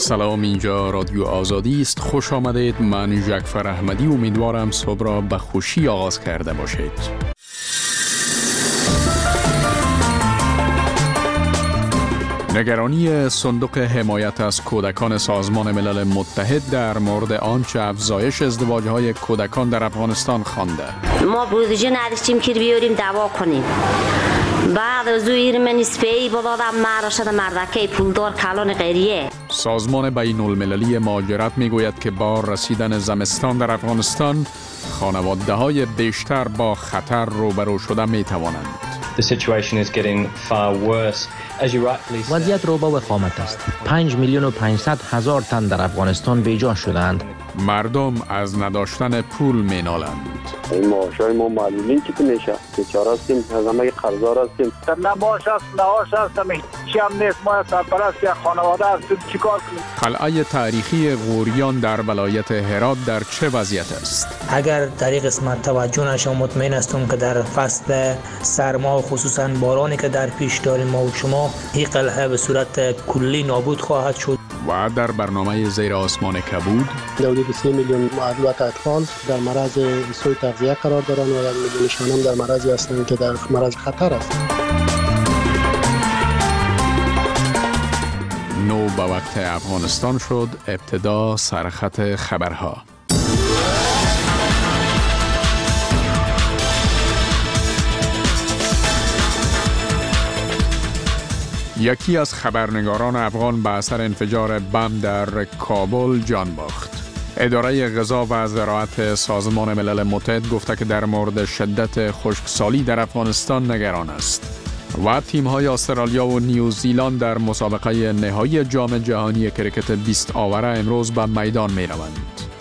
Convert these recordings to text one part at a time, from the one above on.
سلام، اینجا رادیو آزادی است. خوش آمدید. من جعفر احمدی امیدوارم صبح را به خوشی آغاز کرده باشید. نگرانی صندوق حمایت از کودکان سازمان ملل متحد در مورد آنچه افزایش ازدواج‌های کودکان در افغانستان خوانده. ما بودجه نداشتیم که بیاریم دوا کنیم. بعد از دویر من نسبه‌ای بودادم مرشد مردکه پولدار کلان غیریه. سازمان بین المللی مهاجرت میگوید که با رسیدن زمستان در افغانستان خانواده‌های بیشتر با خطر روبرو شده میتوانند. وضعیت رو با وخامت است. 5,500,000 تن در افغانستان بیجا شدند. مردم از نداشتن پول مینالند. این معاشای ما معلومین که میشه بیچاره هستیم، از همه قرضدار هستیم. نه معاش است نه معاش است هیچ هم نیست. ما سرپرست یک خانواده هستیم، چیکار کنیم؟ قلعه تاریخی غوریان در ولایت هرات در چه وضعیت است؟ اگر در این قسمت توجه نشه، مطمئن هستم که در فصل سرما و خصوصا بارانی که در پیش داریم ما و شما، این قلعه به صورت کلی نابود خواهد شد. و در برنامه زیر آسمان کبود حدود 3 میلیون معلولات اطفال در معرض سوء تغذیه قرار دارند و 1 میلیونشان هم در معرضی هستند که در معرض خطر است. نو به وقت افغانستان شد. ابتدا سرخط خبرها. یکی از خبرنگاران افغان به اثر انفجار بم در کابل جان باخت. اداره غذا و زراعت سازمان ملل متحد گفته که در مورد شدت خشکسالی در افغانستان نگران است. و تیم‌های استرالیا و نیوزیلند در مسابقه نهایی جام جهانی کرکت 20 آوره امروز به میدان می‌روند.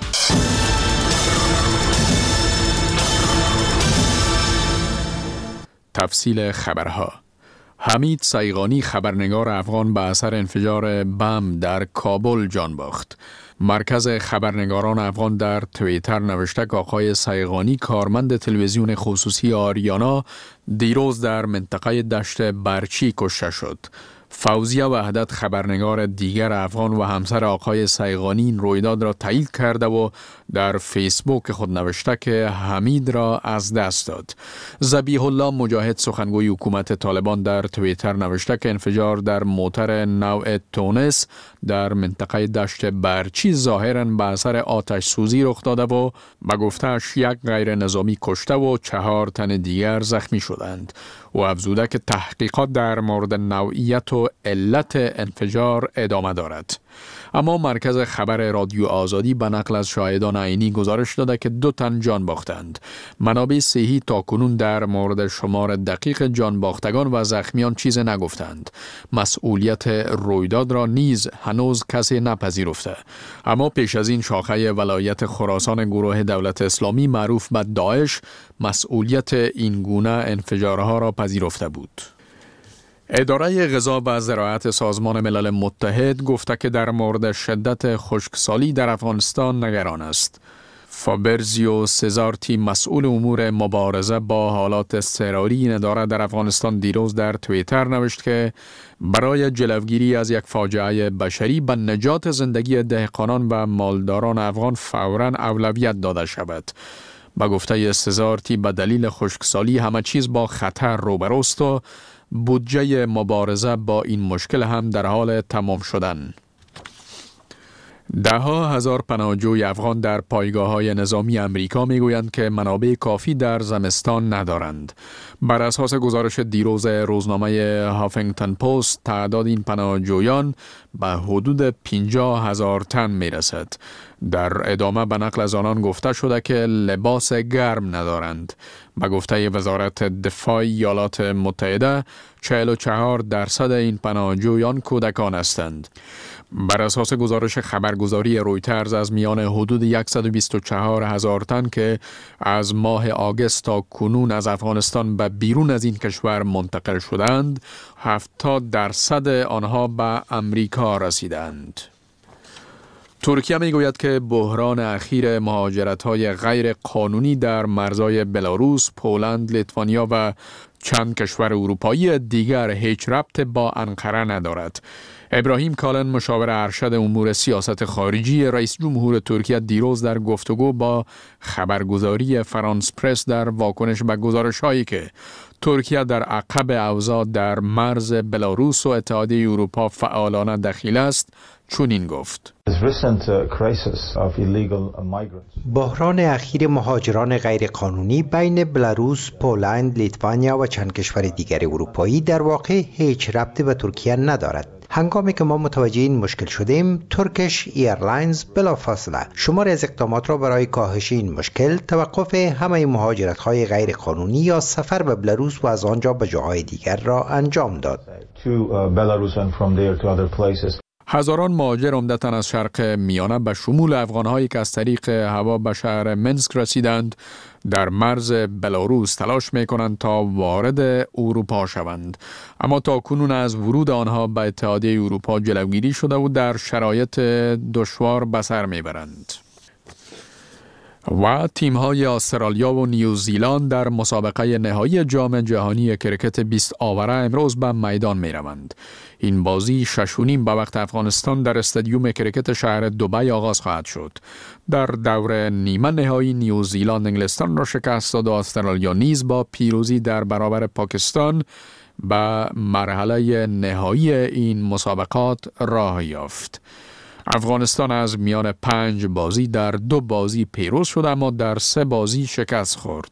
تفصیل خبرها. حمید سیغانی خبرنگار افغان به اثر انفجار بم در کابل جان باخت. مرکز خبرنگاران افغان در توییتر نوشته که آقای سیغانی کارمند تلویزیون خصوصی آریانا دیروز در منطقه دشت برچی کشته شد. فوزیه وحدت خبرنگار دیگر افغان و همسر آقای سیغانی این رویداد را تایید کرده و در فیسبوک خود نوشته که حمید را از دست داد. ذبیح الله مجاهد سخنگوی حکومت طالبان در توییتر نوشته که انفجار در موتر نوع تونس در منطقه دشت برچی ظاهراً به اثر آتش سوزی رخ داده و به گفته‌اش یک غیر نظامی کشته و 4 تن دیگر زخمی شدند. و افزوده که تحقیقات در مورد نوعیت و علت انفجار ادامه دارد. اما مرکز خبر رادیو آزادی به نقل از شاهدان عینی گزارش داده که 2 تن جان باختند. منابع صحی تاکنون در مورد شمار دقیق جان باختگان و زخمیان چیز نگفتند. مسئولیت رویداد را نیز هنوز کسی نپذیرفته. اما پیش از این شاخه ولایت خراسان گروه دولت اسلامی معروف به داعش مسئولیت این گونه انفجارها را پذیرفته بود. اداره غذا و زراعت سازمان ملل متحد گفته که در مورد شدت خشکسالی در افغانستان نگران است. فابرزیو سزارتی مسئول امور مبارزه با حالات اضطراری این اداره در افغانستان دیروز در توییتر نوشت که برای جلوگیری از یک فاجعه بشری به نجات زندگی دهقانان و مالداران افغان فوراً اولویت داده شود. به گفته سزارتی به دلیل خشکسالی همه چیز با خطر روبروست و بودجه مبارزه با این مشکل هم در حال تمام شدن. 10,000 پناهجوی افغان در پایگاه‌های نظامی امریکا میگویند که منابع کافی در زمستان ندارند. بر اساس گزارش دیروز روزنامه هافینگتن پست، تعداد این پناهجویان به حدود 50,000 تن میرسد. در ادامه به نقل از آنان گفته شده که لباس گرم ندارند. به گفته وزارت دفاع ایالات متحده 44% این پناهجویان کودکان هستند. بر اساس گزارش خبرگزاری رویترز از میان حدود 124,000 تن که از ماه آگوست تا کنون از افغانستان به بیرون از این کشور منتقل شدند، 70% آنها به امریکا رسیدند. ترکیه میگوید که بحران اخیر مهاجرت‌های غیر قانونی در مرزهای بلاروس، پولند، لیتوانیا و چند کشور اروپایی دیگر هیچ ربط با انقره ندارد. ابراهیم کالن، مشاور ارشد امور سیاست خارجی رئیس جمهور ترکیه، دیروز در گفتگو با خبرگزاری فرانس پرس در واکنش به گزارش‌هایی که ترکیه در عقب اوضاع در مرز بلاروس و اتحادیه اروپا فعالانه دخیل است، چنین گفت: بحران اخیر مهاجران غیرقانونی بین بلاروس، پولند، لیتوانیا و چند کشور دیگر اروپایی در واقع هیچ ربطی به ترکیه ندارد. هنگامی که ما متوجه این مشکل شدیم، ترکش ایرلاینز بلافاصله شماری از اقدامات را برای کاهش این مشکل، توقف همه مهاجرت‌های غیر قانونی یا سفر به بلاروس و از آنجا به جاهای دیگر را انجام داد. هزاران مهاجر عمدتاً از شرق میانه به شمول افغان‌هایی که از طریق هوا به شهر منسک رسیدند، در مرز بلاروس تلاش می‌کنند تا وارد اروپا شوند، اما تاکنون از ورود آنها به اتحادیه اروپا جلوگیری شده و در شرایط دشوار به سر می‌برند. و تیم‌های استرالیا و نیوزیلند در مسابقه نهایی جام جهانی کرکت 20 آوره امروز به میدان می‌روند. این بازی 6:30 به وقت افغانستان در استادیوم کرکت شهر دبی آغاز خواهد شد. در دور نیمه نهایی نیوزیلند انگلستان را شکست داد و استرالیا نیز با پیروزی در برابر پاکستان به مرحله نهایی این مسابقات راه یافت. افغانستان از میان 5 بازی در 2 بازی پیروز شد، اما در 3 بازی شکست خورد.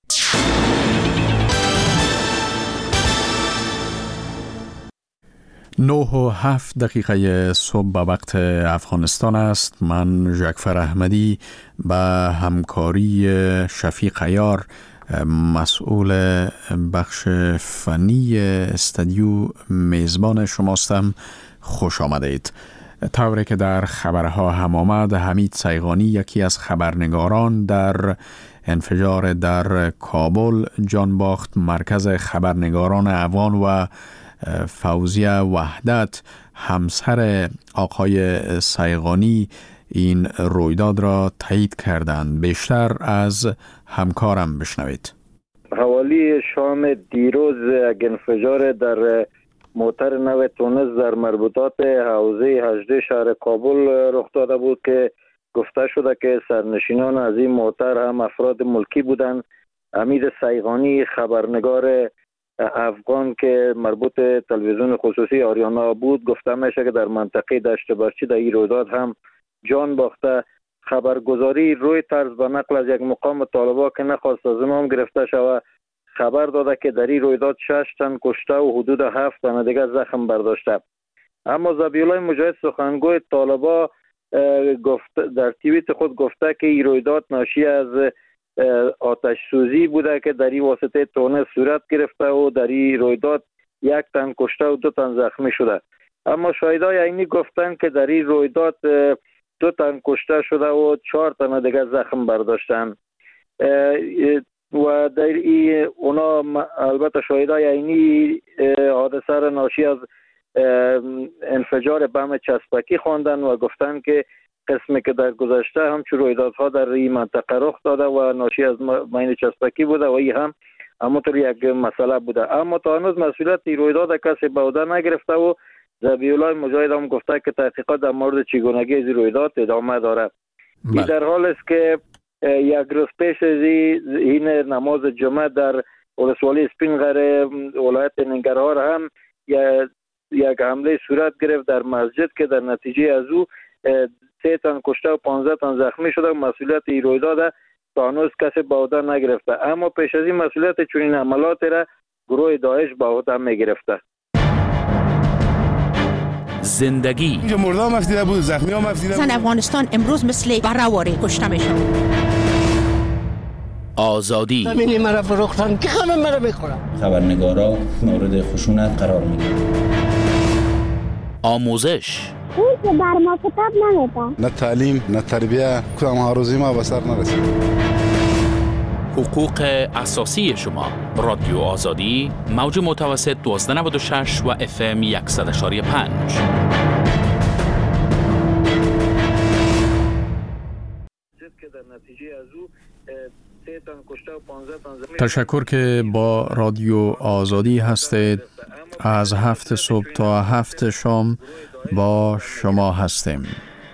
9:07 صبح به وقت افغانستان است. من جعفر احمدی به همکاری شفیق عیار مسئول بخش فنی استودیو میزبان شماستم. خوش آمدید. طوری که در خبرها هم آمد، حمید صیغانی، یکی از خبرنگاران در انفجار در کابل جان باخت. مرکز خبرنگاران افغان و فوزیه وحدت، همسر آقای صیغانی، این رویداد را تایید کردند. بیشتر از همکارم بشنوید. حوالی شام دیروز یک انفجار در موتر نو تونس در مربوطات حوزه 18 شهر کابل رخ داده بود که گفته شده که سرنشینان از این موتر هم افراد ملکی بودند. حمید صیغانی، خبرنگار افغان که مربوط تلویزیون خصوصی آریانا بود، گفته میشه که در منطقه دشت برچی در این رویداد هم جان باخته. خبرگزاری روی طرز به نقل از یک مقام طالبا که نخواست از امام گرفته شود خبر داده که در این رویداد 6 تن کشته و حدود 7 تن دیگر زخم برداشته. اما ذبیحالله مجاهد، سخنگوی طالبا، در توییت خود گفته که این رویداد ناشی از آتش سوزی بوده که در این واسطه تونس صورت گرفته و در این رویداد 1 تن کشته و 2 تن زخمی شده. اما شاهدای عینی گفتن که در این رویداد 2 تن کشته شده و 4 تن دیگر زخم برداشتن و در اونا البته شاهدای عینی حادثه را ناشی از انفجار بم چسبکی خواندن و گفتن که قسمی که در گذشته همچون رویدادها در این منطقه رخ داده و ناشی از مین چسبکی بوده و این هم همونطور یک مسئله بوده. اما تا هنوز مسئولیت این رویداد کسی به عهده نگرفته و ذبیحالله مجاهد هم گفته که تحقیقات در مورد چگونگی این رویداد ادامه داره. این در حال است که یک روز پیش از این نماز جمعه در ولسوالی سپینغر ولایت ننگرهار هم یک حمله صورت گرفت در مسجد که در نتیجه از او 3 تن کشته و 15 تن زخمی شده و مسئولیت این رویداد تا هنوز کسی به عهده نگرفته. اما پیش از این مسئولیت چنین عملات را گروه داعش به عهده میگرفته. زندگی اینجا مرده هم افتیده بود، زخمی هم افتیده بود. زن افغانستان امروز مثل برهواری کشته میشن. آزادی زمینی مرا فروختن که همه مرا بخورن. خبرنگارا مورد خشونت قرار میگیرن. آموزش اون که بر ما کتاب نمیدن. نه تعلیم نه تربیه، کدام هاروزی ما به سر نرسید. حقوق اساسی شما. رادیو آزادی، موج متوسط 1296 و FM 100.5. تشکر که با رادیو آزادی هستید. از 7 صبح تا 7 شام با شما هستیم.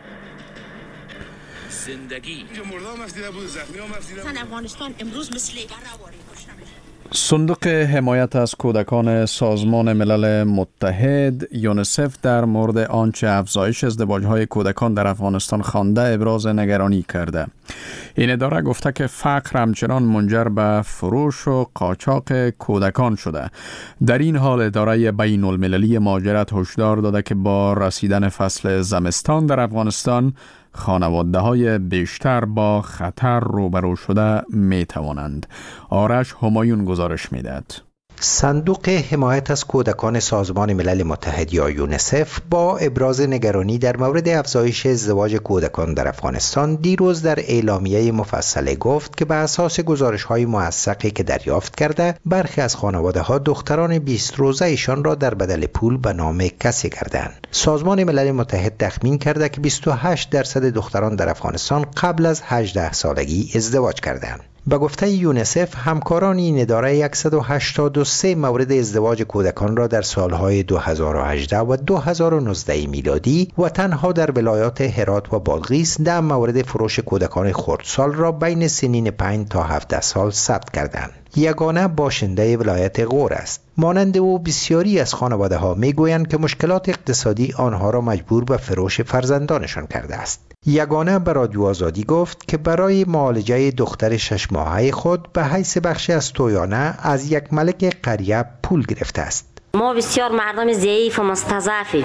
زندگی افغانستان امروز مثل صندوق حمایت از کودکان سازمان ملل متحد یونیسف در مورد آنچه افزایش ازدواج‌های کودکان در افغانستان خوانده ابراز نگرانی کرده. این اداره گفته که فقر همچنان منجر به فروش و قاچاق کودکان شده. در این حال اداره بین المللی مهاجرت هشدار داده که با رسیدن فصل زمستان در افغانستان خانواده‌های بیشتر با خطر روبرو شده می توانند. آرش همایون گزارش می‌دهد. صندوق حمایت از کودکان سازمان ملل متحد یا یونیسف با ابراز نگرانی در مورد افزایش ازدواج کودکان در افغانستان دیروز در اعلامیه مفصله گفت که بر اساس گزارش‌های موثقی که دریافت کرده برخی از خانواده‌ها دختران 20 روزه ایشان را در بدل پول به نام کسی کردند. سازمان ملل متحد تخمین کرده که 28% دختران در افغانستان قبل از 18 سالگی ازدواج کردند. به گفته یونیسف همکاران این اداره 183 مورد ازدواج کودکان را در سالهای 2018 و 2019 میلادی و تنها در ولایات هرات و بادغیس 10 مورد فروش کودکان خردسال را بین سنین 5 تا 17 سال ثبت کردند. یگانه باشنده ولایت غور است. مانند او بسیاری از خانواده ها می گویند که مشکلات اقتصادی آنها را مجبور به فروش فرزندانشان کرده است. یگانه به رادیو آزادی گفت که برای معالجه دختر 6 ماهه خود به حیث بخشی از تویانه از یک ملک قریه پول گرفته است. ما بسیار مردم ضعیف و مستضعفیم.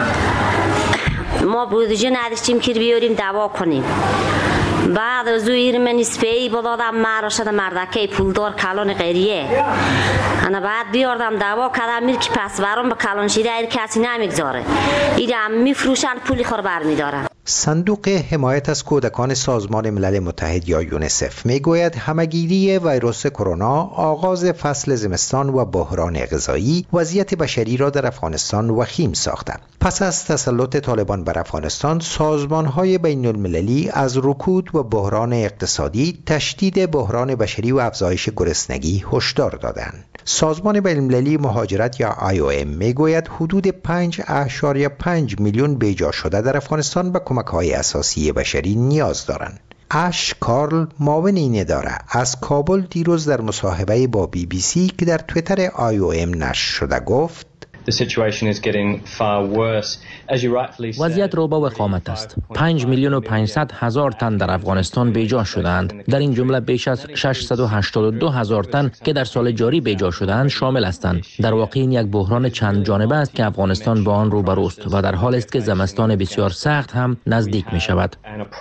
ما بودجه نداشتیم که بیاریم دوا کنیم. بعد از او ایرمن اسپی بودادم مرا شده مردکه پولدار کلان غیریه. انا بعد بیاردم دوا کردم میر که پس برام به کلان شیده ایر کسی نمیگذاره. ایرم میفروشن پولی خور برمیدارن. صندوق حمایت از کودکان سازمان ملل متحد یا یونیسف میگوید همهگیری ویروس کرونا، آغاز فصل زمستان و بحران غذایی وضعیت بشری را در افغانستان وخیم ساخته. پس از تسلط طالبان بر افغانستان، سازمان‌های بین المللی از رکود و بحران اقتصادی، تشدید بحران بشری و افزایش گرسنگی هشدار دادند. سازمان بین المللی مهاجرت یا IOM میگوید حدود 5.5 میلیون بیجا شده در افغانستان به کمک‌های اساسی بشری نیاز دارند. اش کارل معاون این اداره از کابل دیروز در مصاحبه با BBC که در توییتر IOM نشر شده گفت: وضعیت رو به وخامت است. 5,500,000 تن در افغانستان بیجا شدند. در این جمله بیش از 682,000 تن که در سال جاری بیجا شدند شامل هستند. در واقع این یک بحران چند جانبه است که افغانستان با آن روبروست و در حال است که زمستان بسیار سخت هم نزدیک می شود.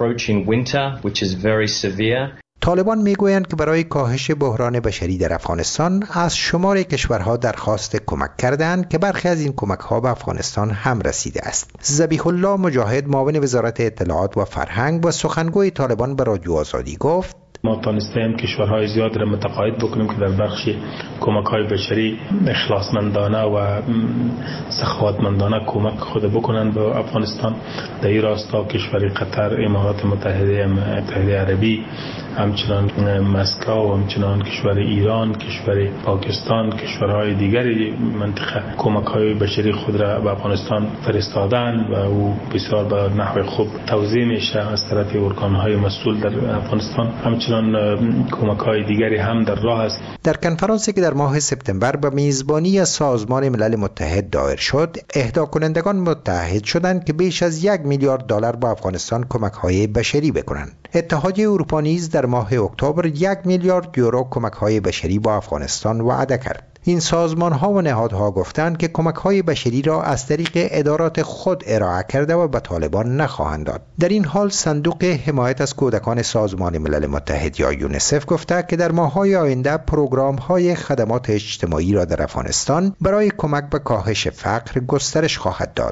طالبان میگویند که برای کاهش بحران بشری در افغانستان از شمار کشورها درخواست کمک کردند که برخی از این کمک‌ها به افغانستان هم رسیده است. ذبیح الله مجاهد معاون وزارت اطلاعات و فرهنگ و سخنگوی طالبان به رادیو آزادی گفت: ما تانستیم کشورهای زیاد را متقاعد بکنیم که در بخش کمک‌های بشری اخلاصمندانه و سخاوتمندانه کمک خود بکنند به افغانستان. در این راستا کشور قطر، امارات متحده عربی، همچنان مسکو و همچنان کشور ایران، کشور پاکستان، کشورهای دیگری منطقه کمک‌های بشری خود را به افغانستان فرستادند و او بسیار به نحو خوب توزیع میشه از طرف ارگان‌های مسئول در افغانستان. همچنان کمک‌های دیگری هم در راه است. در کنفرانسی که در ماه سپتامبر به میزبانی سازمان ملل متحد دایر شد، اهدا کنندگان متحد شدند که بیش از 1 میلیارد دلار به افغانستان کمک‌های بشری بکنند. اتحادیه اروپا نیز در ماه اکتبر 1 میلیارد یورو کمک‌های بشری با افغانستان وعده کرد. این سازمان‌ها و نهادها گفتند که کمک‌های بشری را از طریق ادارات خود ارائه کرده و به طالبان نخواهند داد. در این حال صندوق حمایت از کودکان سازمان ملل متحد یا یونیسف گفته که در ماه‌های آینده پروگرام‌های خدمات اجتماعی را در افغانستان برای کمک به کاهش فقر گسترش خواهد داد.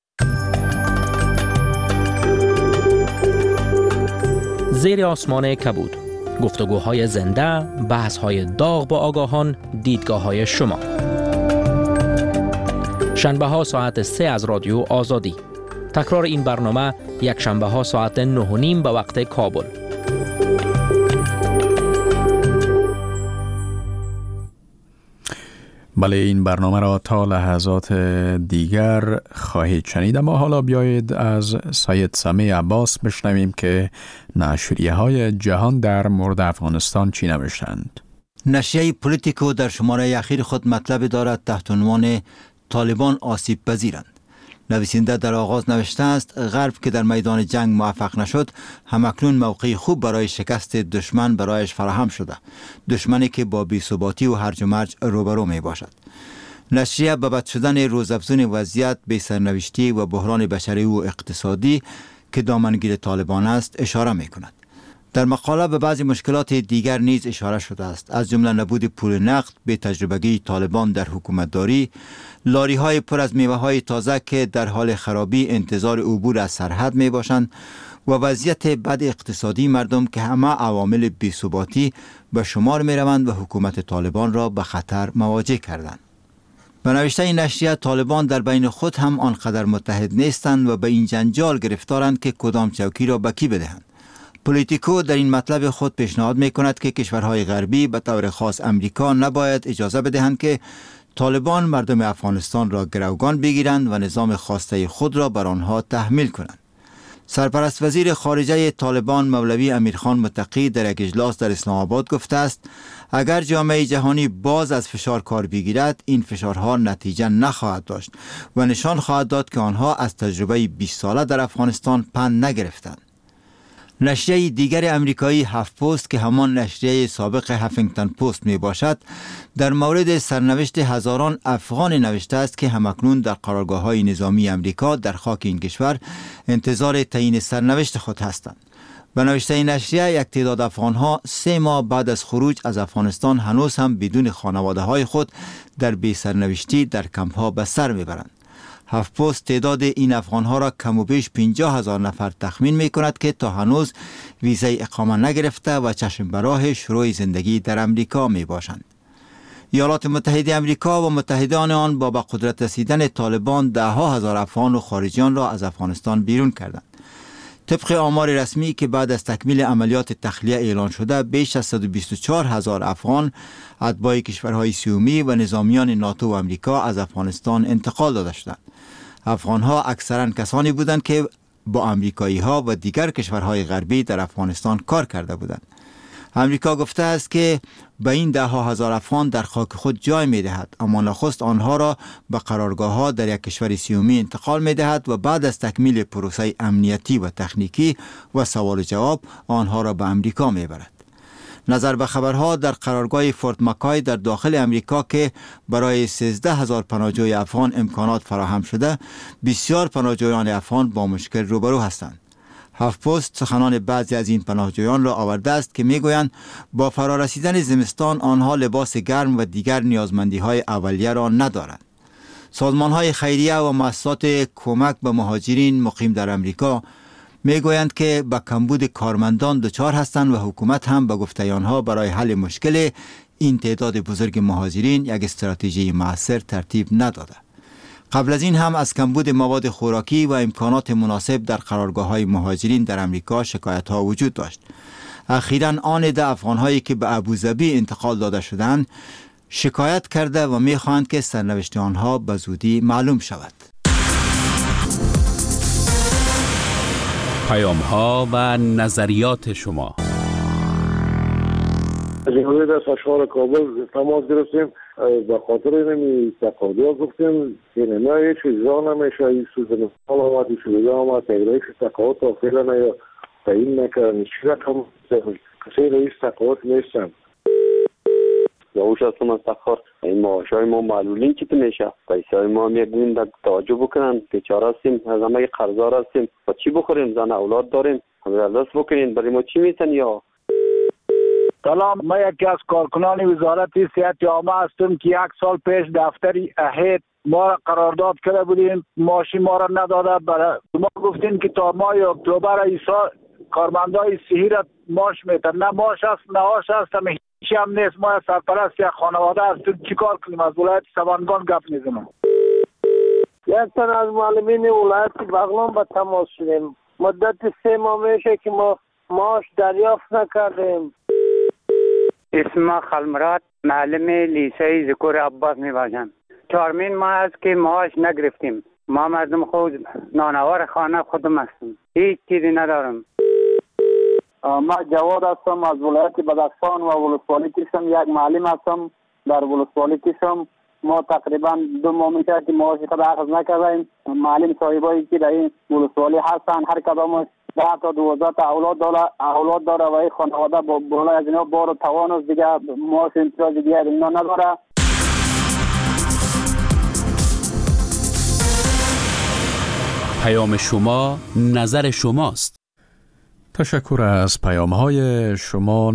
زیر آسمان کبود، گفتگوهای زنده، بحث‌های داغ با آگاهان، دیدگاه‌های شما. شنبه‌ها ساعت 3 از رادیو آزادی. تکرار این برنامه یک شنبه‌ها ساعت 9:30 به وقت کابل. بله، این برنامه را تا لحظات دیگر خواهید شنید. اما حالا بیایید از سید سمیع عباس بشنویم که نشریه‌های جهان در مورد افغانستان چی نوشتند. نشریه پولیتیکو در شماره اخیر خود مطلب دارد تحت عنوان طالبان آسیب پذیرند. نویسنده در آغاز نوشته است غرب که در میدان جنگ موفق نشد، همکنون موقعی خوب برای شکست دشمن برایش فراهم شده، دشمنی که با بی‌ثباتی و هرج و مرج روبرو می باشد. نشریه به بد شدن روزافزون وضعیت، بی سرنوشتی و بحران بشری و اقتصادی که دامنگیر طالبان است اشاره می کند. در مقاله به بعضی مشکلات دیگر نیز اشاره شده است، از جمله نبود پول نقد، بی تجربگی طالبان در حکومتداری، لاری های پر از میوه های تازه که در حال خرابی انتظار عبور از سرحد می باشند و وضعیت بد اقتصادی مردم که همه عوامل بی‌ثباتی به شمار می روند و حکومت طالبان را به خطر مواجه کردند. به نوشته این نشریه طالبان در بین خود هم آنقدر متحد نیستند و به این جنجال گرفتارند که کدام چوکی را به کی بدهند. پولیتیکو در این مطلب خود پیشنهاد می کند که کشورهای غربی به طور خاص امریکا نباید اجازه بدهند که طالبان مردم افغانستان را گروگان بگیرند و نظام خواسته خود را بر آنها تحمیل کنند. سرپرست وزیر خارجه طالبان مولوی امیرخان متقی در یک اجلاس در اسلام آباد گفته است اگر جامعه جهانی باز از فشار کار بگیرد، این فشارها نتیجه نخواهد داشت و نشان خواهد داد که آنها از تجربه 20 ساله در افغانستان پند نگرفتند. نشریه دیگر امریکایی هفت پست که همان نشریه سابق هفینگتن پست می باشد، در مورد سرنوشت هزاران افغان نوشته است که همکنون در قرارگاه‌های نظامی امریکا در خاک این کشور انتظار تعیین سرنوشت خود هستند. به نوشته این نشریه یک تعداد افغانها 3 ماه بعد از خروج از افغانستان هنوز هم بدون خانواده‌های خود در بی سرنوشتی در کمپ‌ها به سر میبرند. هفت پست تعداد این افغانها را کم و بیش 50,000 نفر تخمین می کند که تا هنوز ویزای اقامه نگرفته و چشم به راه شروع زندگی در امریکا می باشند. ایالات متحده امریکا و متحدان آن با به قدرت رسیدن طالبان 10,000 افغان و خارجیان را از افغانستان بیرون کردند. طبق آمار رسمی که بعد از تکمیل عملیات تخلیه اعلان شده، بیش از 124,000 افغان اتباع کشورهای سیومی و نظامیان ناتو و امریکا از افغانستان انتقال داده شدند. افغانها اکثرا کسانی بودند که با امریکایی ها و دیگر کشورهای غربی در افغانستان کار کرده بودند. امریکا گفته است که به این 10,000 افغان در خاک خود جای می دهد، اما نخست آنها را به قرارگاه ها در یک کشور سیومی انتقال می دهد و بعد از تکمیل پروسه امنیتی و تکنیکی و سوال جواب آنها را به امریکا می برد. نظر به خبرها، در قرارگاه فورت مکای در داخل امریکا که برای 13,000 پناهجوی افغان امکانات فراهم شده، بسیار پناهجویان افغان با مشکل روبرو هستند. هفت پست سخنان بعضی از این پناهجویان را آورده است که میگویند با فرارسیدن زمستان آنها لباس گرم و دیگر نیازمندی‌های اولیه را ندارند. سازمان‌های خیریه و مؤسسات کمک به مهاجرین مقیم در امریکا میگویند که به کمبود کارمندان دچار هستند و حکومت هم به گفته آنها برای حل مشکل این تعداد بزرگ مهاجرین یک استراتژی مؤثر ترتیب نداده. قبل از این هم از کمبود مواد خوراکی و امکانات مناسب در قرارگاه‌های مهاجرین در امریکا شکایت‌ها وجود داشت. اخیراً آن عده افغان‌هایی که به ابوظبی انتقال داده شدند شکایت کرده و می‌خواهند که سرنوشت آنها به زودی معلوم شود. پیام‌ها و نظریات شما. جمهوری در اشغال کابل تماس گرفتیم، به خاطر اینمی تقاضا گفتیم که نه هیچ اجرا نمیشه، این سوز نفال آمد، این سوزه آمد، تقریبش تقاضا تا فعلا یا تعیین نکردن، چی رقم کسی رئیس تقاضا نیستن. یاوش هستم از تخار. این معاشای ما معلولین چی میشه؟ پیسای ما میگوین در توجه بکنن، بیچاره هستیم، از همه قرضدار هستیم، با چی بخوریم؟ زن اولاد داریم، همه دست بکنین، برای ما چی میتن یا؟ سلام، ما یکی از کارکنان وزارت صحت عامه هستم که 1 سال پیش دفتری اهید ما را قرارداد کرده بودیم، معاشی ما را نداده. برای ما گفتین که تا ماه اکتبر ایسا کارمندای صحی را معاش میتن، نه معاش است نه آش است، هیچی هم نیست. ما سرپرست یک خانواده هستیم، چی کار کنیم؟ از ولایت سبانگان گپ میزنم. یک تن از معلمین ولایت بغلان با تماس شدیم. مدت 3 ماه میشه که ما معاش دریافت نکردیم. اسم خلمرات، معلم لیسه ذکر عباس میباشم. 4 ماه است که معاش نگرفتیم. ما مردم خود نانوار خانه خودم هستم، هیچ چیزی ندارم. ما جواد هستم از ولایت بدخشان و ولسوالی کشم. یک معلم هستم در ولسوالی کشم. ما تقریبا 2 ماه میشه که معاش خود اخذ نکردیم. معلم صاحبایی که در این ولسوالی هستن هر کدامش 10 تا 12 تا اولاد داره و این خانواده بالای از اینا بار و توان است دیگه. معاش امتیاز دیگه اینا نداره. پیام شما، نظر شماست. تشکر از پیام‌های شما.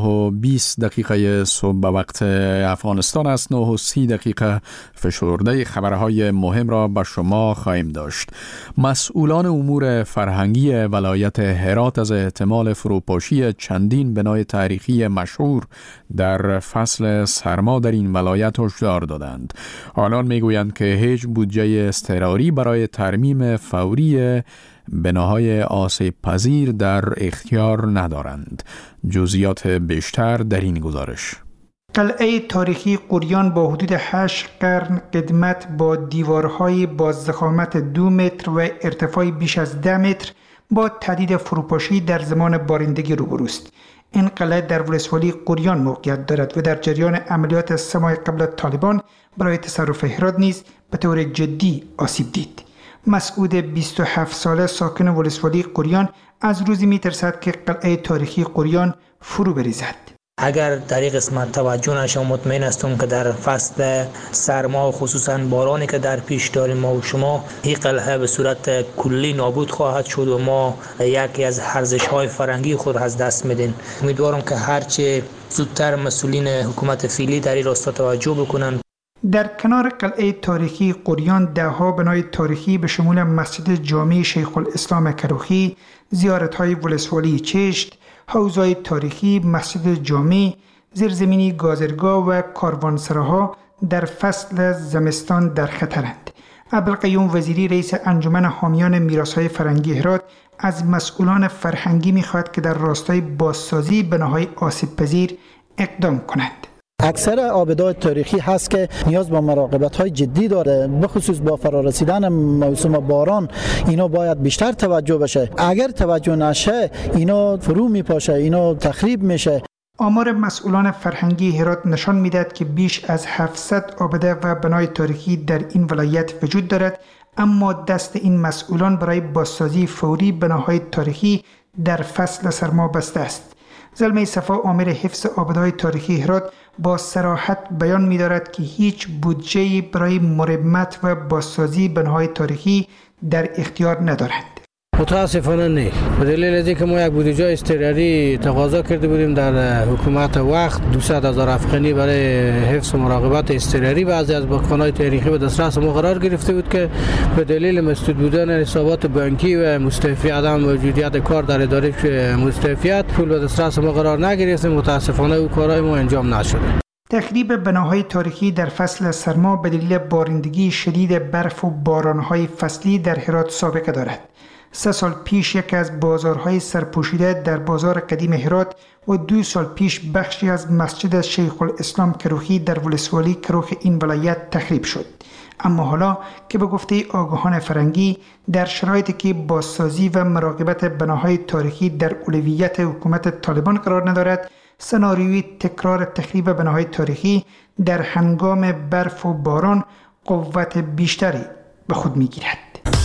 9:20 صبح به وقت افغانستان است. 9:30 فشرده خبرهای مهم را به شما خواهیم داشت. مسئولان امور فرهنگی ولایت هرات از احتمال فروپاشی چندین بنای تاریخی مشهور در فصل سرما در این ولایت هشدار دادند. آنان میگویند که هیچ بودجه اضطراری برای ترمیم فوری بناهای آسیب پذیر در اختیار ندارند. جزئیات بیشتر در این گزارش. قلعه تاریخی قریان با حدود 8 قرن قدمت با دیوارهای با ضخامت 2 متر و ارتفاع بیش از 10 متر با تهدید فروپاشی در زمان بارندگی روبروست. این قلعه در ولسوالی قریان موقعیت دارد و در جریان عملیات 3 ماه قبل طالبان برای تصرف هرات نیز به طور جدی آسیب دید. مسعود 27 ساله ساکن ولسوالی قریان از روزی می‌ترسد که قلعه تاریخی قریان فرو بریزد. اگر در این قسمت توجه نشه مطمئن هستم که در فصل سرما و خصوصا بارانی که در پیش داریم ما و شما این قلعه به صورت کلی نابود خواهد شد و ما یکی از ارزش‌های فرهنگی خود از دست میدیم. امیدوارم که هرچه زودتر مسئولین حکومت فعلی در این راستا توجه بکنند. در کنار قلعه تاریخی قریان 10 بنای تاریخی به شمول مسجد جامع شیخ الاسلام کروخی، زیارت‌های ولسوالی چشت، حوض‌های تاریخی، مسجد جامع، زیرزمینی گازرگاه و کاروانسراها در فصل زمستان در خطرند. عبدالقیوم وزیری رئیس انجمن حامیان میراث‌های فرهنگی هرات از مسئولان فرهنگی می‌خواهد که در راستای بازسازی بناهای آسیب‌پذیر اقدام کنند. اکثر آبدهای تاریخی هست که نیاز به مراقبت‌های جدی داره، بخصوص با فرارسیدن موسم باران اینا باید بیشتر توجه بشه. اگر توجه نشه اینا فرو میپاشه، اینا تخریب میشه. آمار مسئولان فرهنگی هرات نشان میدهد که بیش از 700 آبده و بنای تاریخی در این ولایت وجود دارد، اما دست این مسئولان برای بازسازی فوری بناهای تاریخی در فصل سرما بسته است. زلمه صفا آمر حفظ آبدهای تاریخی هرات با صراحت بیان می‌دارد که هیچ بودجه‌ای برای مرمت و بازسازی بناهای تاریخی در اختیار ندارند. متاسفانه نه. به دلیل از اینکه ما یک بودجه اضطراری تقاضا کرده بودیم در حکومت وقت 200,000 افغانی برای حفظ و مراقبت اضطراری بعضی از باغ‌های تاریخی به دسترس ما قرار گرفته بود که به دلیل مسدود بودن حسابات بانکی و مستعفی عدم موجودیت کار در اداره مستعفیت پول به دسترس ما قرار نگرفت. متاسفانه او کارهای ما انجام نشده. تخریب بناهای تاریخی در فصل سرما به دلیل بارندگی شدید برف و بارانهای فصلی در هرات سابقه دارد. 3 سال پیش یکی از بازارهای سرپوشیده در بازار قدیم هرات و 2 سال پیش بخشی از مسجد شیخ الاسلام کروخی در ولسوالی کروخ این ولایت تخریب شد. اما حالا که به گفته آگاهان فرهنگی در شرایطی که بازسازی و مراقبت بناهای تاریخی در اولویت حکومت طالبان قرار ندارد، سناریوی تکرار تخریب بناهای تاریخی در هنگام برف و باران قوت بیشتری به خود می‌گیرد.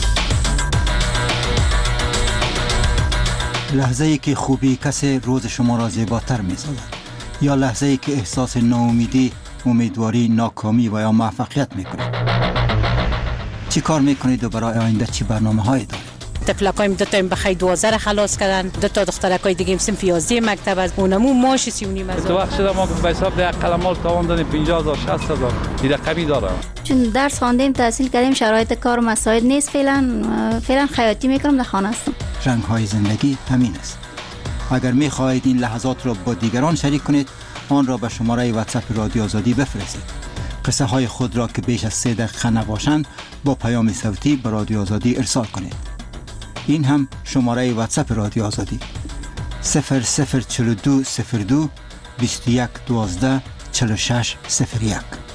لحظه‌ای که خوبی کسی روز شما را زیباتر می‌سازد، یا لحظه‌ای که احساس ناامیدی، امیدواری، ناکامی و یا موفقیت می‌کنید. چی کار می‌کنید و برای آینده چی برنامه‌هایی دارید؟ طفلکایم 2 تا بخای 12 خلاص کردن، 2 تا دخترکای دیگه صنف 11 مکتب از اونمو ماش 39,000. تو وقت شده ما به حساب ده قلمال تاوان دادیم 50,000 60,000 این رقمی داره. چون درس خواندیم تحصیل کردیم شرایط کار مساعد نیست، فعلا خیاطی میکنم در خانه هستم. رنگ‌های زندگی همین است. اگر می‌خواهید این لحظات را با دیگران شریک کنید، آن را به شماره واتساپ رادیو آزادی بفرستید. قصه های خود را که بیش از 3 دقیقه نباشند با پیام صوتی به رادیو آزادی ارسال کنید. این هم شماره واتساپ رادیو آزادی 004202 2112 4601.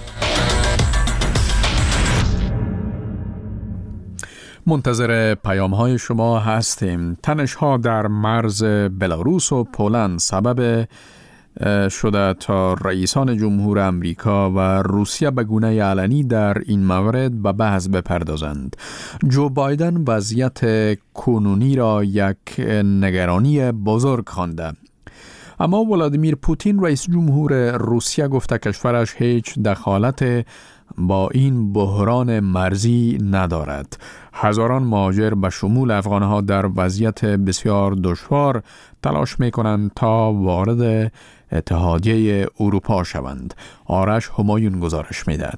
منتظر پیام های شما هستیم. تنش ها در مرز بلاروس و پولند سبب شده تا رئیسان جمهور امریکا و روسیه به گونه علنی در این مورد به بحث بپردازند. جو بایدن وضعیت کنونی را یک نگرانی بزرگ خوانده. اما ولادیمیر پوتین رئیس جمهور روسیه گفته کشورش هیچ دخالت با این بحران مرزی ندارد. هزاران مهاجر به شمول افغانها در وضعیت بسیار دشوار تلاش می‌کنند تا وارد اتحادیه اروپا شوند. آرش همایون گزارش می‌دهد.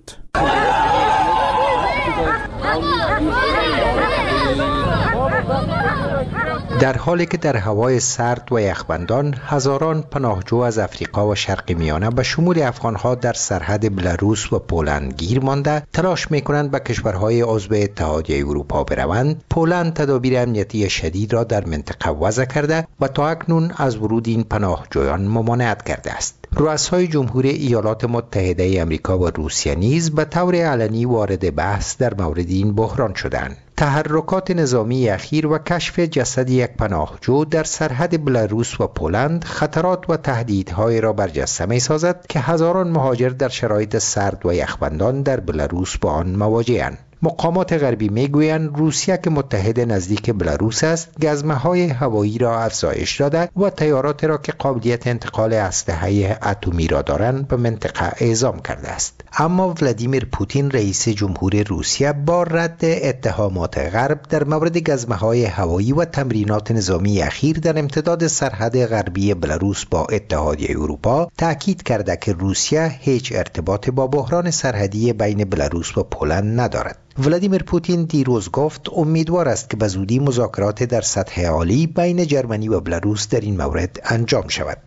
در حالی که در هوای سرد و یخبندان هزاران پناهجو از افریقا و شرق میانه به شمول افغانها در سرحد بلاروس و پولند گیر مانده تلاش میکنند به کشورهای عضو اتحادیه اروپا بروند، پولند تدابیر امنیتی شدید را در منطقه وضع کرده و تا اکنون از ورود این پناهجویان ممانعت کرده است. رؤسای جمهور ایالات متحده آمریکا و روسیه نیز به طور علنی وارد بحث در مورد این بحران شدند. تحرکات نظامی اخیر و کشف جسد یک پناهجو در سرحد بلاروس و پولند خطرات و تهدیدهای را برجسته می‌سازد که هزاران مهاجر در شرایط سرد و یخبندان در بلاروس با آن مواجه‌اند. مقامات غربی میگویند روسیه که متحد نزدیک بلاروس است، گزمه‌های هوایی را افزایش داده و تیارات را که قابلیت انتقال اسلحه اتمی را دارند به منطقه اعزام کرده است. اما ولادیمیر پوتین رئیس جمهور روسیه با رد اتهامات غرب در مورد گزمه‌های هوایی و تمرینات نظامی اخیر در امتداد سرحد غربی بلاروس با اتحادیه اروپا تاکید کرده که روسیه هیچ ارتباطی با بحران سرحدی بین بلاروس و پولند ندارد. ولادیمیر پوتین دیروز گفت امیدوار است که به زودی مذاکرات در سطح عالی بین جرمنی و بلاروس در این مورد انجام شود.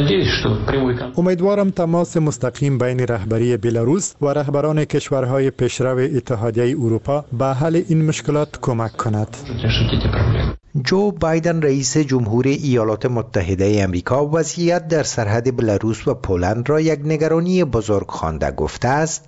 امیدوارم تماس مستقیم بین رهبری بلاروس و رهبران کشورهای پیشرو اتحادیه اروپا به حل این مشکلات کمک کند. جو بایدن رئیس جمهور ایالات متحده آمریکا وضعیت در سرحد بلاروس و پولند را یک نگرانی بزرگ خوانده گفته است: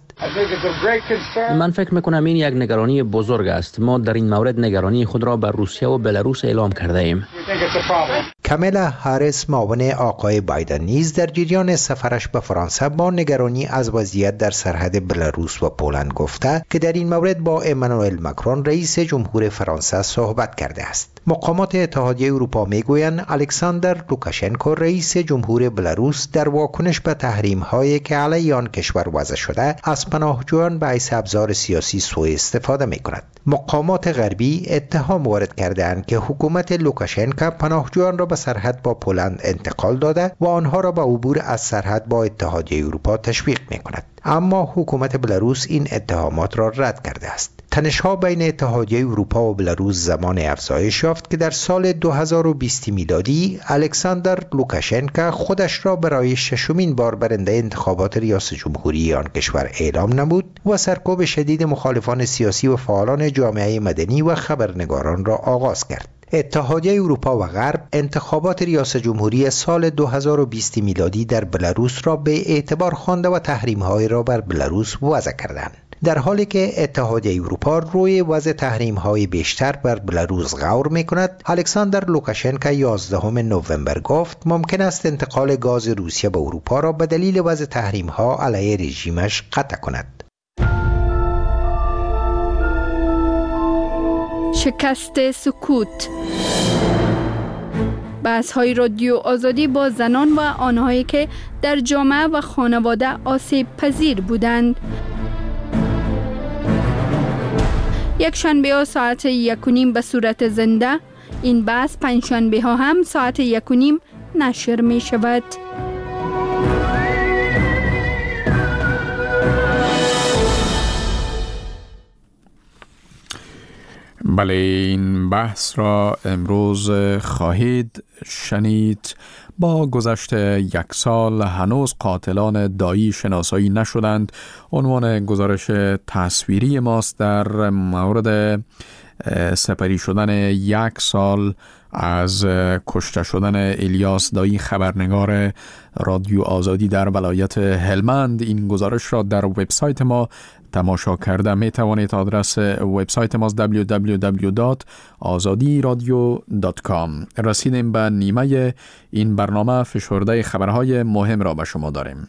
من فکر میکنم این یک نگرانی بزرگ است. ما در این مورد نگرانی خود را بر روسیه و بلاروس اعلام کرده ایم. کاملا هاریس معاون آقای بایدن نیز در جریان سفرش به فرانسه با نگرانی از وضعیت در سرحد بلاروس و پولند گفته که در این مورد با امانوئل ماکرون رئیس جمهور فرانسه صحبت کرده است. مقامات اتحادیه اروپا میگویند الکساندر لوکاشنکو رئیس جمهور بلاروس در واکنش به تحریم‌هایی که علیه آن کشور وضع شده از پناهجویان به حیث ابزار سیاسی سوء استفاده می‌کند. مقامات غربی اتهام وارد کرده‌اند که حکومت لوکاشنکو پناهجویان را به سرحد با پولند انتقال داده و آنها را به عبور از سرحد با اتحادیه اروپا تشویق می‌کند. اما حکومت بلاروس این اتهامات را رد کرده است. تنش‌ها بین اتحادیه اروپا و بلاروس زمان افزایش یافت که در سال 2020 میلادی الکساندر لوکاشنکو خودش را برای ششمین بار برنده انتخابات ریاست جمهوری آن کشور اعلام نمود و سرکوب شدید مخالفان سیاسی و فعالان جامعه مدنی و خبرنگاران را آغاز کرد. اتحادیه اروپا و غرب انتخابات ریاست جمهوری سال 2020 میلادی در بلاروس را به اعتبار خوانده و تحریم‌های را بر بلاروس وضع کردند. در حالی که اتحادیه اروپا روی وضع تحریم‌های بیشتر بر بلاروس غور می‌کند، الکساندر لوکاشنکو 11 نوامبر گفت ممکن است انتقال گاز روسیه به اروپا را به دلیل وضع تحریم‌ها علیه رژیمش قطع کند. شکست سکوت. بحث‌های رادیو آزادی با زنان و آنهایی که در جامعه و خانواده آسیب پذیر بودند. یک شنبه ها ساعت 1:30 به صورت زنده. این بحث پنجشنبه ها هم ساعت 1:30 نشر می شود. بله، این بحث را امروز خواهید شنید. با گذشت 1 سال هنوز قاتلان دایی شناسایی نشدند. عنوان گزارش تصویری ماست در مورد سپری شدن 1 سال از کشته شدن الیاس دایی خبرنگار رادیو آزادی در ولایت هلمند. این گزارش را در وبسایت ما تماشا کرده می توانید. آدرس وبسایت ما www.azadiradio.com. رسیدیم به نیمه این برنامه. فشرده خبرهای مهم را به شما داریم.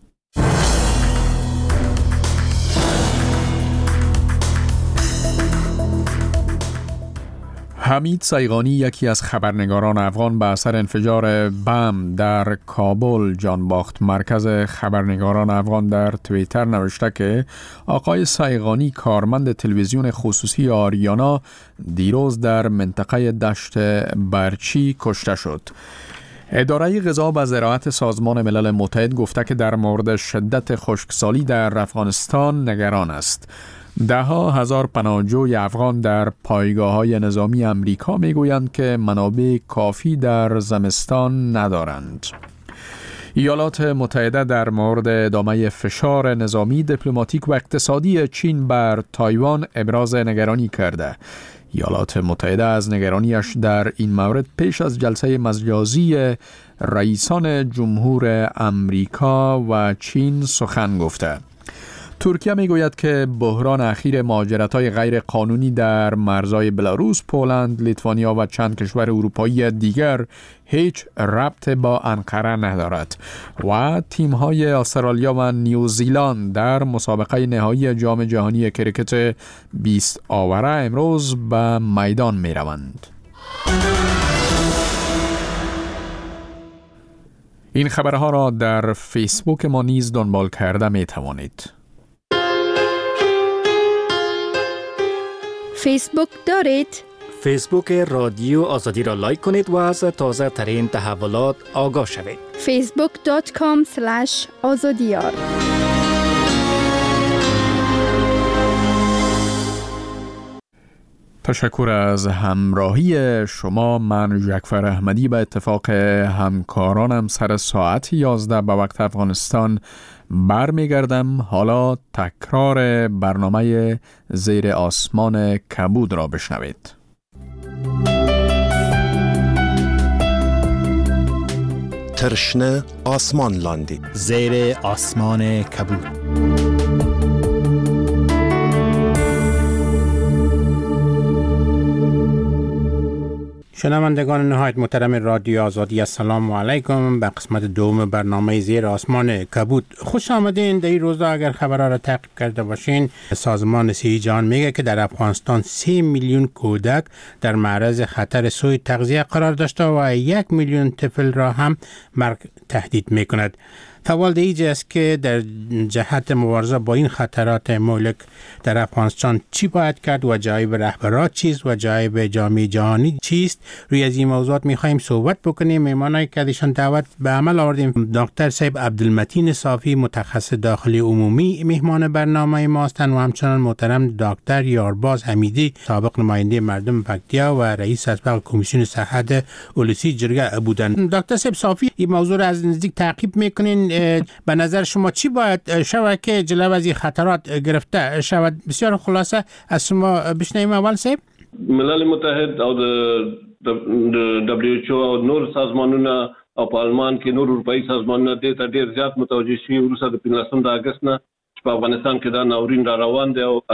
حمید صیغانی، یکی از خبرنگاران افغان، به اثر انفجار بم در کابل جان باخت. مرکز خبرنگاران افغان در توییتر نوشته که آقای صیغانی، کارمند تلویزیون خصوصی آریانا، دیروز در منطقه دشت برچی کشته شد. اداره غذا و زراعت سازمان ملل متحد گفته که در مورد شدت خشکسالی در افغانستان نگران است. ده‌ها هزار پناهجوی افغان در پایگاه‌های نظامی امریکا می‌گویند که منابع کافی در زمستان ندارند. ایالات متحده در مورد ادامه فشار نظامی، دیپلماتیک و اقتصادی چین بر تایوان ابراز نگرانی کرده. ایالات متحده از نگرانیش در این مورد پیش از جلسه مجازی رئیسان جمهور امریکا و چین سخن گفته. ترکیه میگوید که بحران اخیر مهاجرت‌های غیر قانونی در مرزهای بلاروس، پولند، لیتوانیا و چند کشور اروپایی دیگر هیچ ربط با انقره ندارد. و تیم‌های استرالیا و نیوزیلند در مسابقه نهایی جام جهانی کریکت 20 آوره امروز به میدان می‌روند. این خبرها را در فیسبوک ما نیز دنبال کرده می‌توانید. فیسبوک دارید؟ فیسبوک رادیو آزادی را لایک کنید و از تازه ترین تحولات آگاه شوید. facebook.com/azadiyar. تشکر از همراهی شما. من جعفر احمدی به اتفاق همکارانم سر ساعت 11 به وقت افغانستان برمیگردم. حالا تکرار برنامه زیر آسمان کبود را بشنوید. ترشنه آسمان لاندی، زیر آسمان کبود. شنوندگان نهایت محترم رادیو آزادی، السلام علیکم. به قسمت دوم برنامه زیر آسمان کبود خوش آمدین. در این روزا اگر خبرها را تعقیب کرده باشین، سازمان صحت جهان میگه که در افغانستان 3 میلیون کودک در معرض خطر سوء تغذیه قرار داشته و 1 میلیون طفل را هم مرگ تهدید میکند. سوال دیگه است که در جهت مبارزه با این خطرات مهلک در افغانستان چی باید کرد و جایب رهبران چیست و جایب جامعه جهانی چیست؟ روی از این موضوعات میخوایم صحبت بکنیم. مهمانایی که ازشان دعوت به عمل آوردیم، دکتر صاحب عبدالمتین صافی، متخصص داخلی عمومی، مهمان برنامه ما هستند و همچنان محترم دکتر یارباز حمیدی، سابق نماینده مردم پکتیا و رئیس اسبق کمیسیون صحت اولسی جرگه بودند. دکتر صاحب صافی، این موضوع را از نزدیک تعقیب میکنین. به نظر شما چی باید شود که جلو از این خطرات گرفته شود؟ بسیار خلاصه از شما بشنویم. اول صاحب، ملل متحد او د WHO او نور سازمانونه او په آلمان کې نور اروپאי سازمانونه د ته ډیر زیات متوجه شي وروسته د 15 د اگست نه په افغانستان کې دا ناورین را روان دی او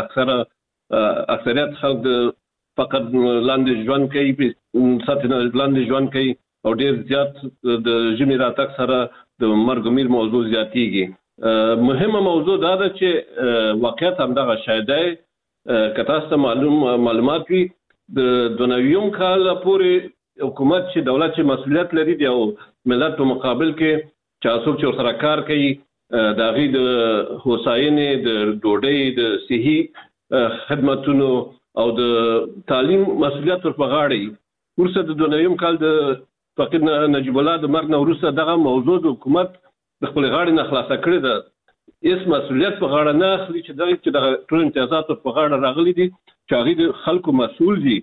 اکثریت خلک فقط لاندې ژوند کوي، په ساتنه لاندې ژوند کوي او ډیر زیات د ژمي راتګ سره د مرګ میر موضوع زیاتیږي. مهمه موضوع دا ده چې واقعیت همدغه شاید دی. که تاسو ته معلومات وي، د 2009 کال پورې حکومت چې دولت چې مسؤلیت لري دی او ملت په مقابل کې چې څوک چې سره کار کوي د هغې د هوساینې، د ډوډۍ، د صحي خدمتونو او د تعلیم مسؤلیت ور په غاړه وي. وروسته د 2009 کال د فقیر نجیب الله د مرګ نه وروسته دغه موضوع د حکومت د خپل غاړې نه خلاصه کړې ده. هیڅ مسؤلیت په غاړه نه اخلي چې دغه ټول امتیازات په غاړه راغلي دي چې هغې د خلکو مسؤل دي.